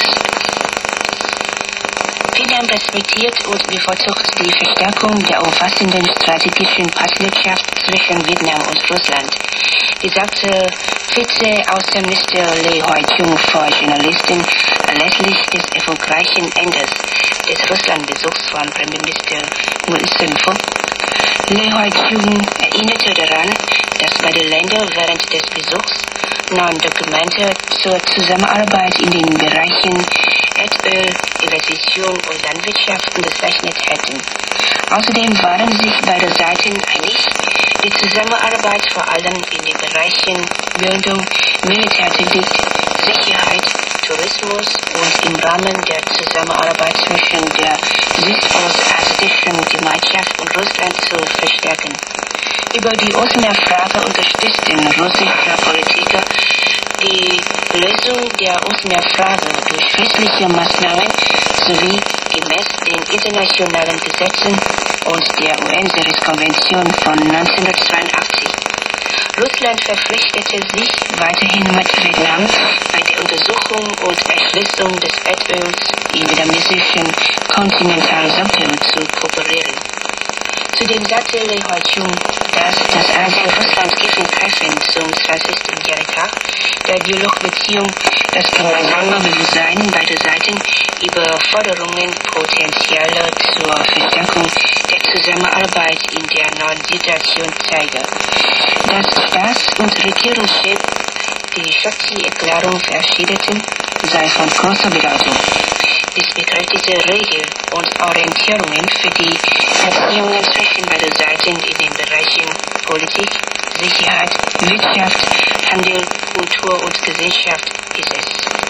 Vietnam respektiert und bevorzugt die Verstärkung der umfassenden strategischen Partnerschaft zwischen Vietnam und Russland. Die sagte Vize-Außenminister Lee Hoai-Chung vor Journalisten anlässlich des erfolgreichen Endes des Russlandbesuchs von Premierminister Wilson Fook. Lee Hoai-Chung erinnerte daran, dass beide Länder während des Besuchs Non-Dokumente zur Zusammenarbeit in den Bereichen Erdöl, Investition und Landwirtschaft unterzeichnet hätten. Außerdem waren sich beide Seiten einig, die Zusammenarbeit vor allem in den Bereichen Bildung, Militärtechnik, Sicherheit, Tourismus und im Rahmen der Zusammenarbeit zwischen der südostasiatischen Gemeinschaft und Russland zu verstärken. Über die Ostmeerfrage unterstützten russische Politiker die Lösung der Ostmeerfrage durch friedliche Maßnahmen sowie gemäß den internationalen Gesetzen und der UN-Konvention von 1982. Russland verpflichtete sich weiterhin mit Vietnam bei der Untersuchung und Erschließung des Erdöls im vietnamesischen Kontinentalsockel zu kooperieren. Zudem sagte Lee Hoai-Chung, dass das ASEAN-Russland-Gipfeltreffen zum 20. Jahrestag der Dialogbeziehung das gemeinsame Bewusstsein beider Seiten über Forderungen, Potenziale zur Verstärkung der Zusammenarbeit in der neuen Situation zeige. Dass Staats- und Regierungschefs die Sochi-Erklärung verabschiedeten, sei von großer Bedeutung. Dies bekräftigte Regeln und Orientierungen für die Beziehungen zwischen beiden Seiten in den Bereichen Politik, Sicherheit, Wirtschaft, Handel und Kultur und Gesellschaft ist es.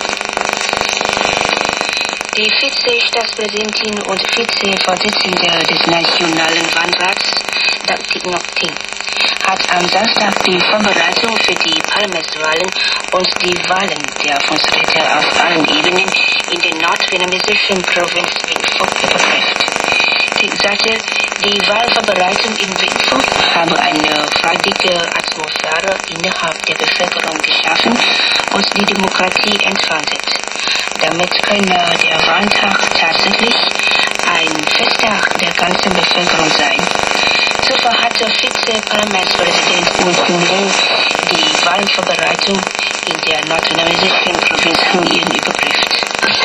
Die Vize-Staatspräsidentin und Vizevorsitzende des Nationalen Wahlenrats, Thich Ngoc Thinh, hat am Samstag die Vorbereitung für die Parlamentswahlen und die Wahlen der Volksräte auf allen Ebenen in der nordvietnamesischen Provinz Vĩnh Phúc überprüft. Thich sagte, die Wahlvorbereitung in Vĩnh Phúc habe eine freudige Atmosphäre innerhalb der Bevölkerung geschaffen und die Demokratie entfaltet. Damit könne der Wahltag tatsächlich ein Festtag der ganzen Bevölkerung sein. Zuvor hatte Vize-Parlamentspräsident U Thu die Wahlvorbereitung in der nordvietnamesischen Provinz Huyen überprüft.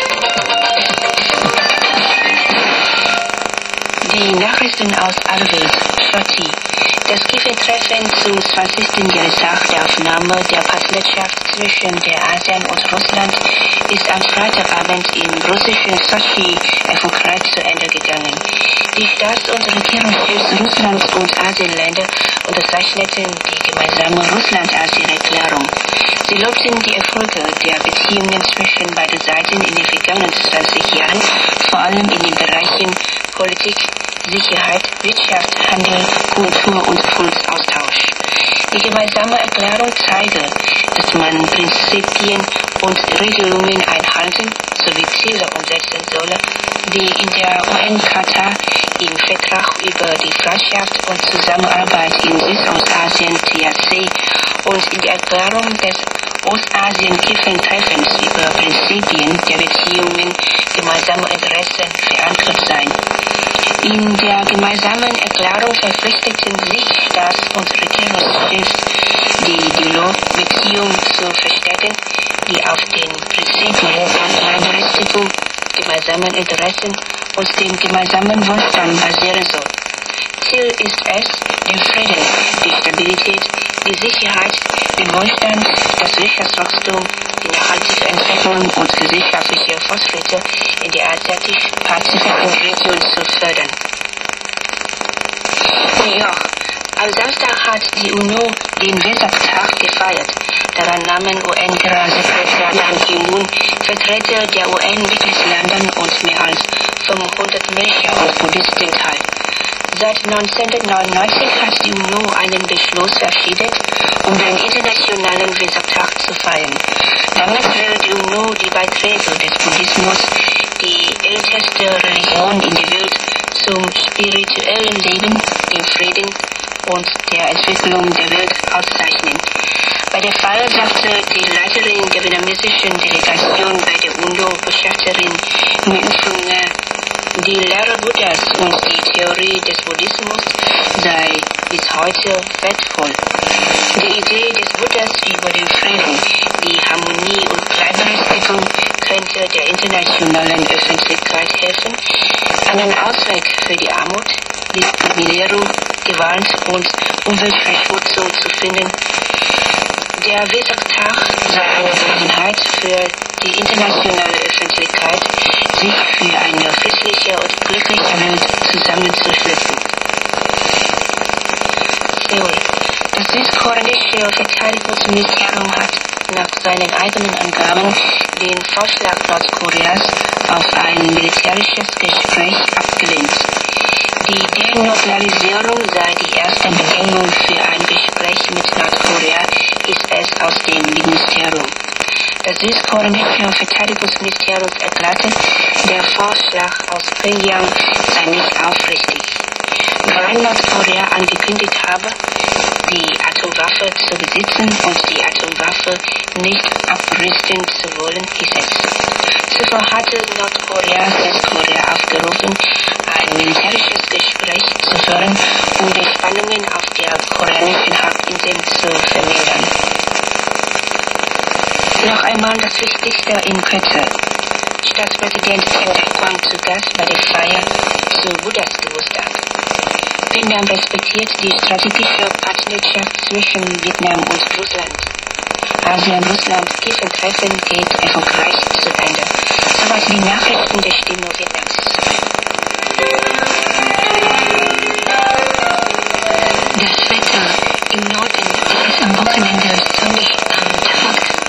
Die Nachrichten aus aller Welt. Shoti. Das Gipfeltreffen zum 20. Jahrestag der Aufnahme der Partnerschaft zwischen der ASEAN und Russland ist am Freitagabend im russischen Sochi erfolgreich zu Ende gegangen. Die Staats- und Regierungschefs Russlands und ASEAN-Länder unterzeichneten die gemeinsame Russland-Asien-Erklärung. Sie lobten die Erfolge der Beziehungen zwischen beiden Seiten in den vergangenen 20 Jahren, vor allem in den Bereichen Politik, Sicherheit, Wirtschaft, Handel, Kultur und Volksaustausch. Die gemeinsame Erklärung zeige, dass man Prinzipien und Regelungen einhalten sowie Ziele umsetzen solle, die in der UN-Charta, im Vertrag über die Freundschaft und Zusammenarbeit in Südostasien (TAC) und in der Erklärung des Ostasien-Gipfeltreffens über Prinzipien der Beziehungen gemeinsamer Interessen verankert seien. In der gemeinsamen Erklärung verpflichteten sich Staats- und Regierungschefs, die Dialogbeziehung zu verstärken, die auf den Prinzipien der Gleichberechtigung, gemeinsamen Interessen und dem gemeinsamen Wohlstand basieren soll. Ziel ist es, den Frieden, die Stabilität, die Sicherheit, den Wohlstand, das Wirtschaftswachstum, die nachhaltige Entwicklung und gesellschaftliche Fortschritte in der asiatisch-pazifischen Region zu fördern. New York. Am Samstag hat die UNO den Wesak-Tag gefeiert. Daran nahmen UN-Generalsekretär Ban Ki-moon, Vertreter der UN-Mitgliedsländer und mehr als 500 Mönche und Buddhisten teil. Seit 1999 hat die UNO einen Beschluss verabschiedet, um den internationalen Wesak-Tag zu feiern. Damit will die UNO die Beiträge des Buddhismus, die älteste Religion in der Welt, zum spirituellen Leben, dem Frieden und der Entwicklung der Welt auszeichnen. Bei der Feier sagte die Leiterin der vietnamesischen Delegation bei der UNO-Botschafterin Nguyễn Phương Nga, die Lehre Buddhas und die Theorie des Buddhismus sei bis heute wertvoll. Die Idee des Buddhas über den Frieden, die Harmonie und Gleichberechtigung könnte der internationalen Öffentlichkeit helfen, einen Ausweg für die Armut, Diskriminierung, Gewalt und Umweltverschmutzung zu finden. Der Wesak-Tag sei eine Gelegenheit für die internationale Öffentlichkeit, sich für eine friedliche und glückliche Welt zusammenzuschließen. Seoul. Das südkoreanische Verteidigungsministerium hat nach seinen eigenen Angaben den Vorschlag Nordkoreas auf ein militärisches Gespräch abgelehnt. Die Denuklearisierung sei die erste Bedingung für ein Gespräch mit Nordkorea, ist es aus dem Ministerium. Das südkoreanische Verteidigungsministerium erklärte, der Vorschlag aus Pyongyang sei nicht aufrichtig. Weil Nordkorea angekündigt habe, die Atomwaffe zu besitzen und die Atomwaffe nicht abrüsten zu wollen, hieß es. Zuvor hatte Nordkorea Südkorea aufgerufen, ein militärisches Gespräch zu führen, um die Spannungen auf der koreanischen Halbinsel zu vermindern. Noch einmal das Wichtigste in Kürze. Staatspräsident Chen Tae-kwang zu Gast bei der Feier zu Buddhas Geburtstag. Vietnam respektiert die strategische Partnerschaft zwischen Vietnam und Russland. ASEAN-Russland-Gipfeltreffen geht erfolgreich zu Ende. Soweit die Nachrichten der Stimme Vietnams. Das Wetter im Norden ist am Wochenende sonnig am Tag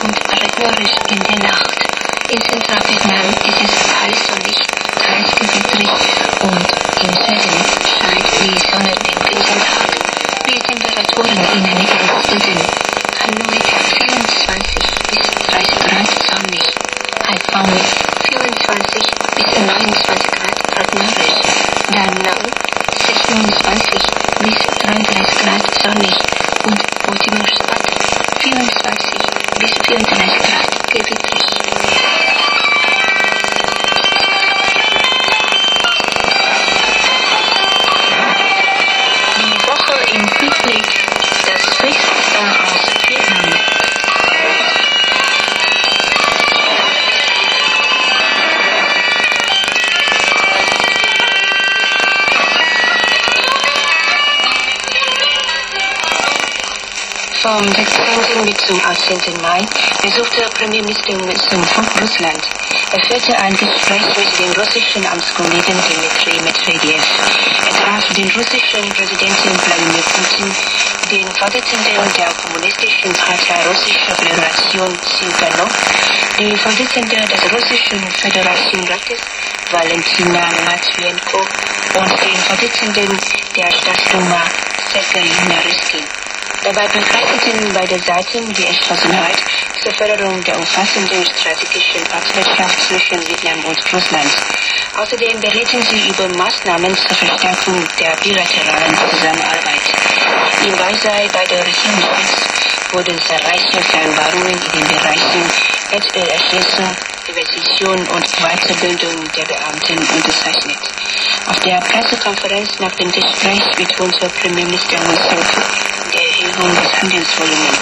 Vom 16. bis zum 18. Mai besuchte Premierminister Sun Russland. Er führte ein Gespräch mit den russischen Amtskollegen Dmitri Medvedev. Er traf den russischen Präsidenten Wladimir Putin, den Vorsitzenden der Kommunistischen Partei Russischer Föderation Tsyganov, die Vorsitzende des russischen Föderationsrates Valentina Matvienko und den Vorsitzenden der Staatsduma Sergei Naryshkin. Dabei bekräftigten beide Seiten die Entschlossenheit zur Förderung der umfassenden strategischen Partnerschaft zwischen Vietnam und Russland. Außerdem berieten sie über Maßnahmen zur Verstärkung der bilateralen Zusammenarbeit. Im Beisein beider Regierungschefs wurden zahlreiche Vereinbarungen in den Bereichen Erdölerschließung, Investition und Weiterbildung der Beamten unterzeichnet. Auf der Pressekonferenz nach dem Gespräch betonte Premierminister Mussolini die Erhöhung des Handelsvolumens.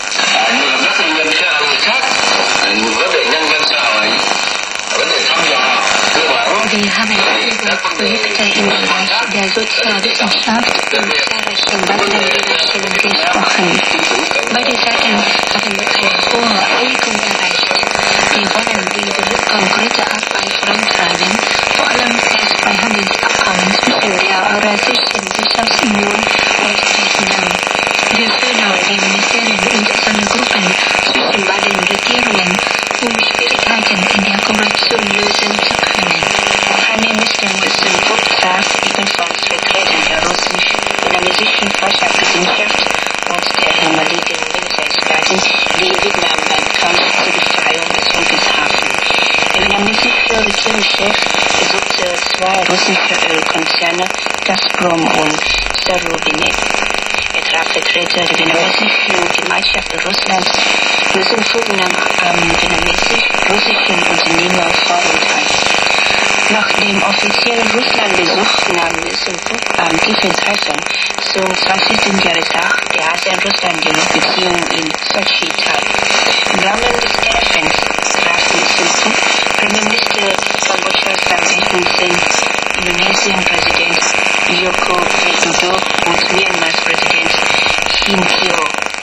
Wir haben über Projekte im Bereich der Sozialwissenschaft und zahlreichen Wasserbereichen gesprochen. Beide Seiten haben eine hohe Einigung erreicht. Wir wollen diese konkrete Arbeit vorantreiben, vor allem das Freihandelsabkommen zwischen der Eurasischen Wirtschaftsunion und Vietnam. Wir fördern die Ministerien und Sondergruppen zwischen beiden Regierungen, um Schwierigkeiten in der Kooperation lösen zu können. Premierminister Sun traf ebenfalls Vertreter der russisch-vietnamesischen Forschungsgesellschaft und der ehemaligen Militärstaaten, die Vietnam beim Kampf zur Befreiung des Volkes halfen. Der vietnamesische Regierungschef besuchte zwei russische Ölkonzerne, Gazprom und Starovinet. Er traf Vertreter der vietnamesischen Gemeinschaft Russlands und zum Forum am vietnamesisch-russischen Unternehmerforum teil. Nach dem offiziellen Russlandbesuch nahm Sun am Gipfeltreffen zum 20. Jahrestag der ASEAN-Russland-Dialogbeziehungen in Sochi teil. Im Rahmen des Treffens trafen Sun Premierminister Kambodschas Samdech Indonesien-Präsident Joko Widodo und Myanmars Präsident Hin Kyo.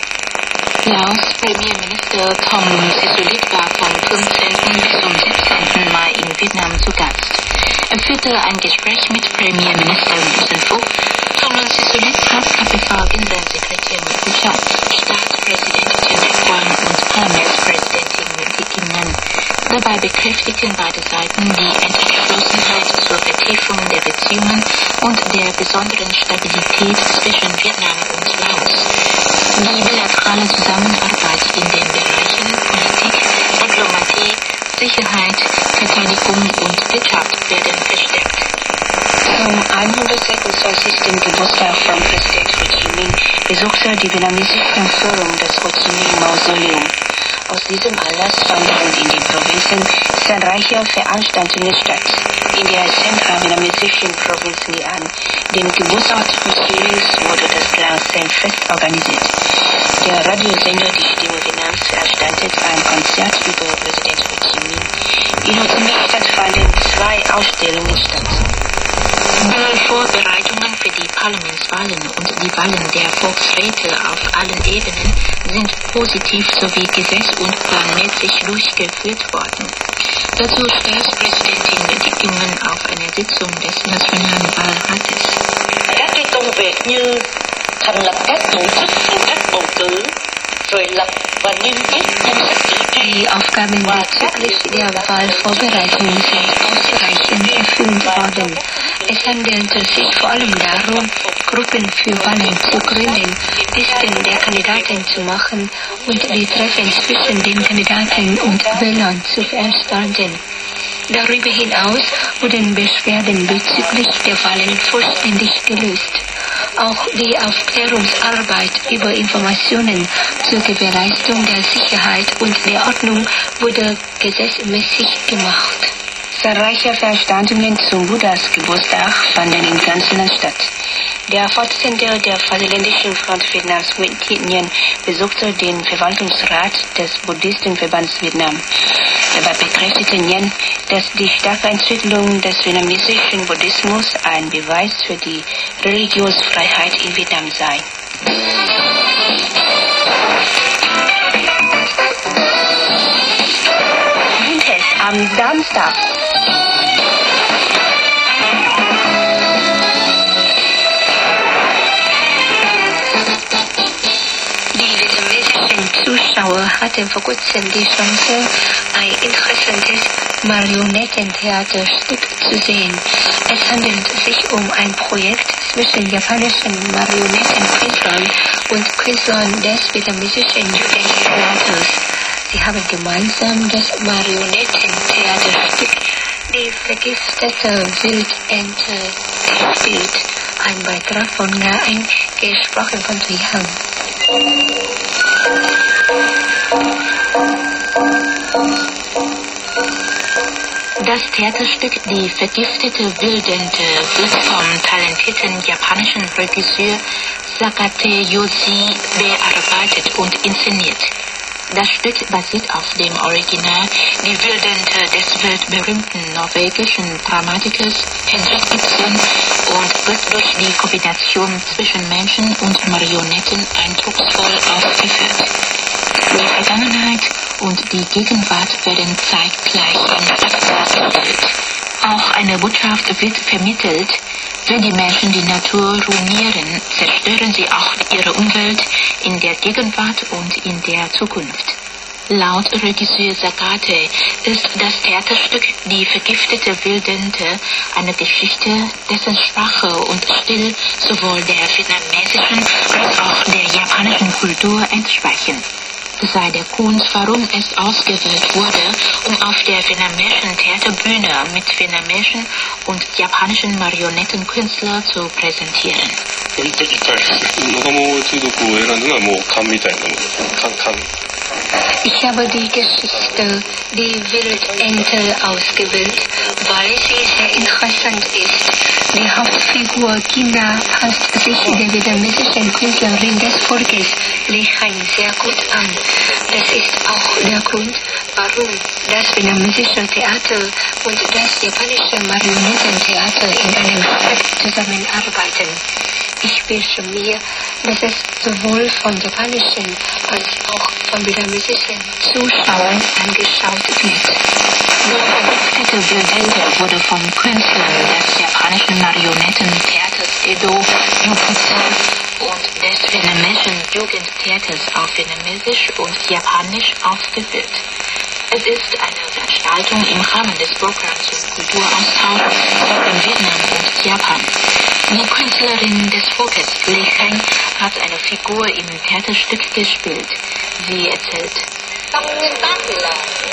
Laos Premierminister Thongloun Sisoulith war vom 15. bis zum 17. Mai in Vietnam zu Gast. Er führte ein Gespräch mit Premierminister Sun Phuc, Thongloun Sisoulith traf KPV-Generalsekretär Mukhucha, Staatspräsident Chen Quang und Parlamentspräsidentin Thi Kim Ngan. Dabei bekräftigten beide Seiten die Entschlossenheit zur Vertiefung der Beziehungen und der besonderen Stabilität zwischen Vietnam und Laos. Die bilaterale Zusammenarbeit in den Bereichen Politik, Diplomatie, Sicherheit, Verteidigung und Wirtschaft werden verstärkt. Zum 126. Geburtstag von Präsident Ho Chi Minh besuchte die vietnamesische Führung das Ho Chi Minh Mausoleum. Aus diesem Anlass fanden in den Provinzen zahlreiche Veranstaltungen statt. In der zentralvietnamesischen Provinz Nghệ An, dem Geburtsort Ho Chi Minhs, wurde das Klangselfest organisiert. Der Radiosender Die Stimme Vietnams veranstaltet ein Konzert über Präsident Ho Chi Minh. In Ho Chi Minh Stadt fanden zwei Ausstellungen statt. Die Vorbereitungen für die Parlamentswahlen und die Wahlen der Volksräte auf allen Ebenen sind positiv sowie gesetz- und planmäßig durchgeführt worden. Dazu Staatspräsidentin Thi Kim Ngan auf einer Sitzung des Nationalen Wahlrates. Các cái công việc như thành lập các tổ chức phụ trách bầu cử, rồi lập và niêm yết danh sách cử tri. Die Aufgaben bezüglich der Wahlvorbereitung sind ausreichend erfüllt worden. Es handelte sich vor allem darum, Gruppen für Wahlen zu gründen, Listen der Kandidaten zu machen und die Treffen zwischen den Kandidaten und Wählern zu veranstalten. Darüber hinaus wurden Beschwerden bezüglich der Wahlen vollständig gelöst. Auch die Aufklärungsarbeit über Informationen zur Gewährleistung der Sicherheit und der Ordnung wurde gesetzmäßig gemacht. Zahlreiche Veranstaltungen zum Buddhas Geburtstag fanden im ganzen Land statt. Der Vorsitzende der Vaterländischen Front Vietnams, Nguyen Thiet Nguyen, besuchte den Verwaltungsrat des Buddhistenverbands Vietnam. Dabei bekräftigte Nguyen, dass die starke Entwicklung des vietnamesischen Buddhismus ein Beweis für die Religionsfreiheit in Vietnam sei. am Samstag. Zuschauer hatten vor kurzem die Chance, ein interessantes Marionettentheaterstück zu sehen. Es handelt sich um ein Projekt zwischen japanischen Marionettenkünstlern und Künstlern des vietnamesischen Jugendtheaters. Sie haben gemeinsam das Marionettentheaterstück Die vergiftete Wildente gespielt. Ein Beitrag von Naein, gesprochen von Trihang. Das Theaterstück Die vergiftete Wildente wird vom talentierten japanischen Regisseur Sakate Yoshi bearbeitet und inszeniert. Das Stück basiert auf dem Original Die Wildente des weltberühmten norwegischen Dramatikers Henrik Ibsen und wird durch die Kombination zwischen Menschen und Marionetten eindrucksvoll aufgeführt. Die Vergangenheit und die Gegenwart werden zeitgleich abgebildet. Auch eine Botschaft wird vermittelt: Wenn die Menschen die Natur ruinieren, zerstören sie auch ihre Umwelt in der Gegenwart und in der Zukunft. Laut Regisseur Sakate ist das Theaterstück Die vergiftete Wildente eine Geschichte, dessen Sprache und Stil sowohl der vietnamesischen als auch der japanischen Kultur entsprechen. Sei der Grund, warum es ausgewählt wurde, um auf der vietnamesischen Theaterbühne mit vietnamesischen und japanischen Marionettenkünstlern zu präsentieren. Ich habe die Geschichte Die Wildente ausgewählt, weil sie sehr interessant ist. Die Hauptfigur Kina passt sich der vietnamesischen Künstlerin des Volkes, Li Hanh, sehr gut an. Das ist auch der Grund, warum das vietnamesische Theater und das japanische Marionettentheater in einem Stück zusammenarbeiten. Ich wünsche mir, dass es sowohl von japanischen als auch von vietnamesischen Zuschauern angeschaut wird. Die vergiftete Wildente wurde vom Künstler des japanischen Marionettentheaters Edo Yukutsu und des vietnamesischen Jugendtheaters auf Vietnamesisch und Japanisch aufgeführt. Es ist eine Veranstaltung im Rahmen des Programms und Kulturaustausch zwischen Vietnam und Japan. Die Künstlerin des Volkes, Li Hanh, hat eine Figur im Theaterstück gespielt. Sie erzählt: Trong nguyên tắc thì là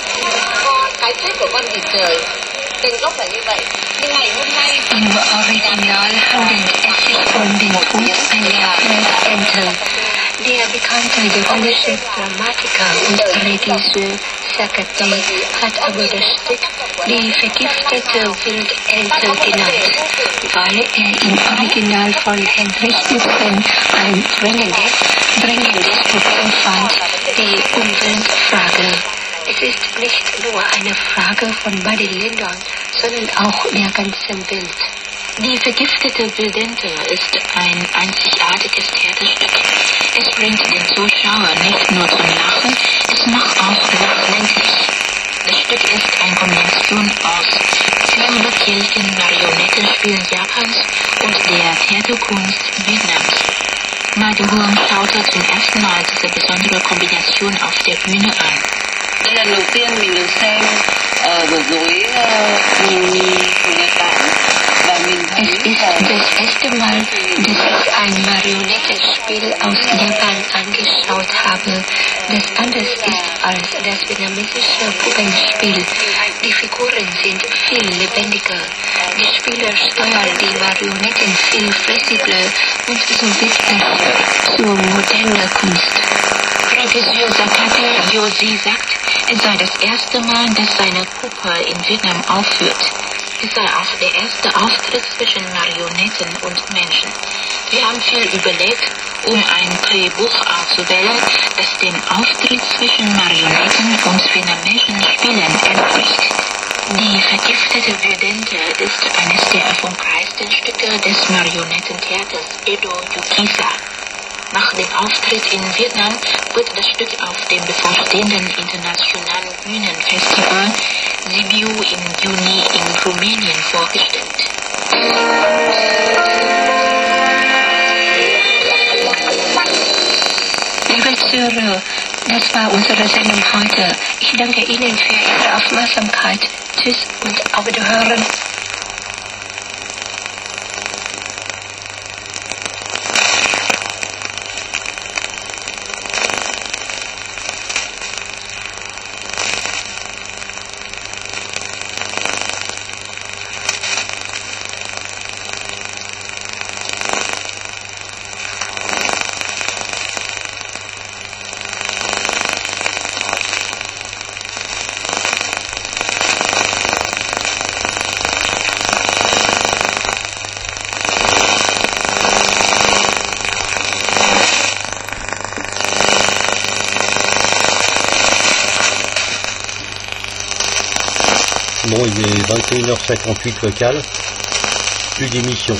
cái chết của con vịt trời tiền gốc là như vậy, nhưng ngày hôm nay Im Original handelt es sich um den Tod einer Wildente. Der bekannte japanische Dramatiker und Regisseur Sakate hat aber das Stück Die vergiftete Wildente genannt, weil er im Original von Henrik Ibsen ein drängendes Problem fand, die Umweltfrage. Es ist nicht nur eine Frage von beiden Ländern, sondern auch der ganzen Welt. Die vergiftete Wildente ist ein einzigartiges Theaterstück. Es bringt den Zuschauer nicht nur zum Lachen, es macht auch nachdenklich. Das Stück ist eine Kombination aus vielbekannten Marionettenspielen Japans und der Theaterkunst Vietnams. Madi Huang schaute zum ersten Mal diese besondere Kombination auf der Bühne an. lần đầu tiên mình được xem vở dối của Nhật Bản và mình Es ist das erste Mal, dass ich ein Marionettenspiel aus Japan angeschaut habe, das anders ist als das vietnamesische Puppenspiel. Die Figuren sind viel lebendiger. Die Spieler steuern die Marionetten viel flexibler und so wird es zur modernen Kunst. Regisseur Sakate Yoshi sagt, es sei das erste Mal, dass seine Puppe in Vietnam aufführt. Es sei auch der erste Auftritt zwischen Marionetten und Menschen. Wir haben viel überlegt, um ein Drehbuch auszuwählen, das dem Auftritt zwischen Marionetten und vietnamesischen Spielen entspricht. Die vergiftete Wildente ist eines der erfolgreichsten Stücke des Marionettentheaters Edo Yukisa. Nach dem Auftritt in Vietnam wird das Stück auf dem bevorstehenden internationalen Bühnenfestival Sibiu im Juni in Rumänien vorgestellt. Liebe Zuhörer, das war unsere Sendung heute. Ich danke Ihnen für Ihre Aufmerksamkeit. Tschüss und auf Wiederhören. Bon, il est 21h58 local, plus d'émission.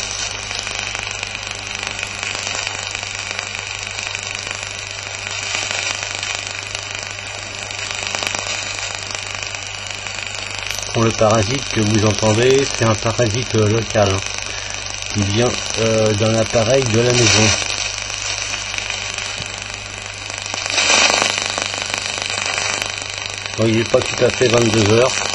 Bon, le parasite que vous entendez, c'est un parasite local, hein, qui vient d'un appareil de la maison. Bon, il n'est pas tout à fait 22h.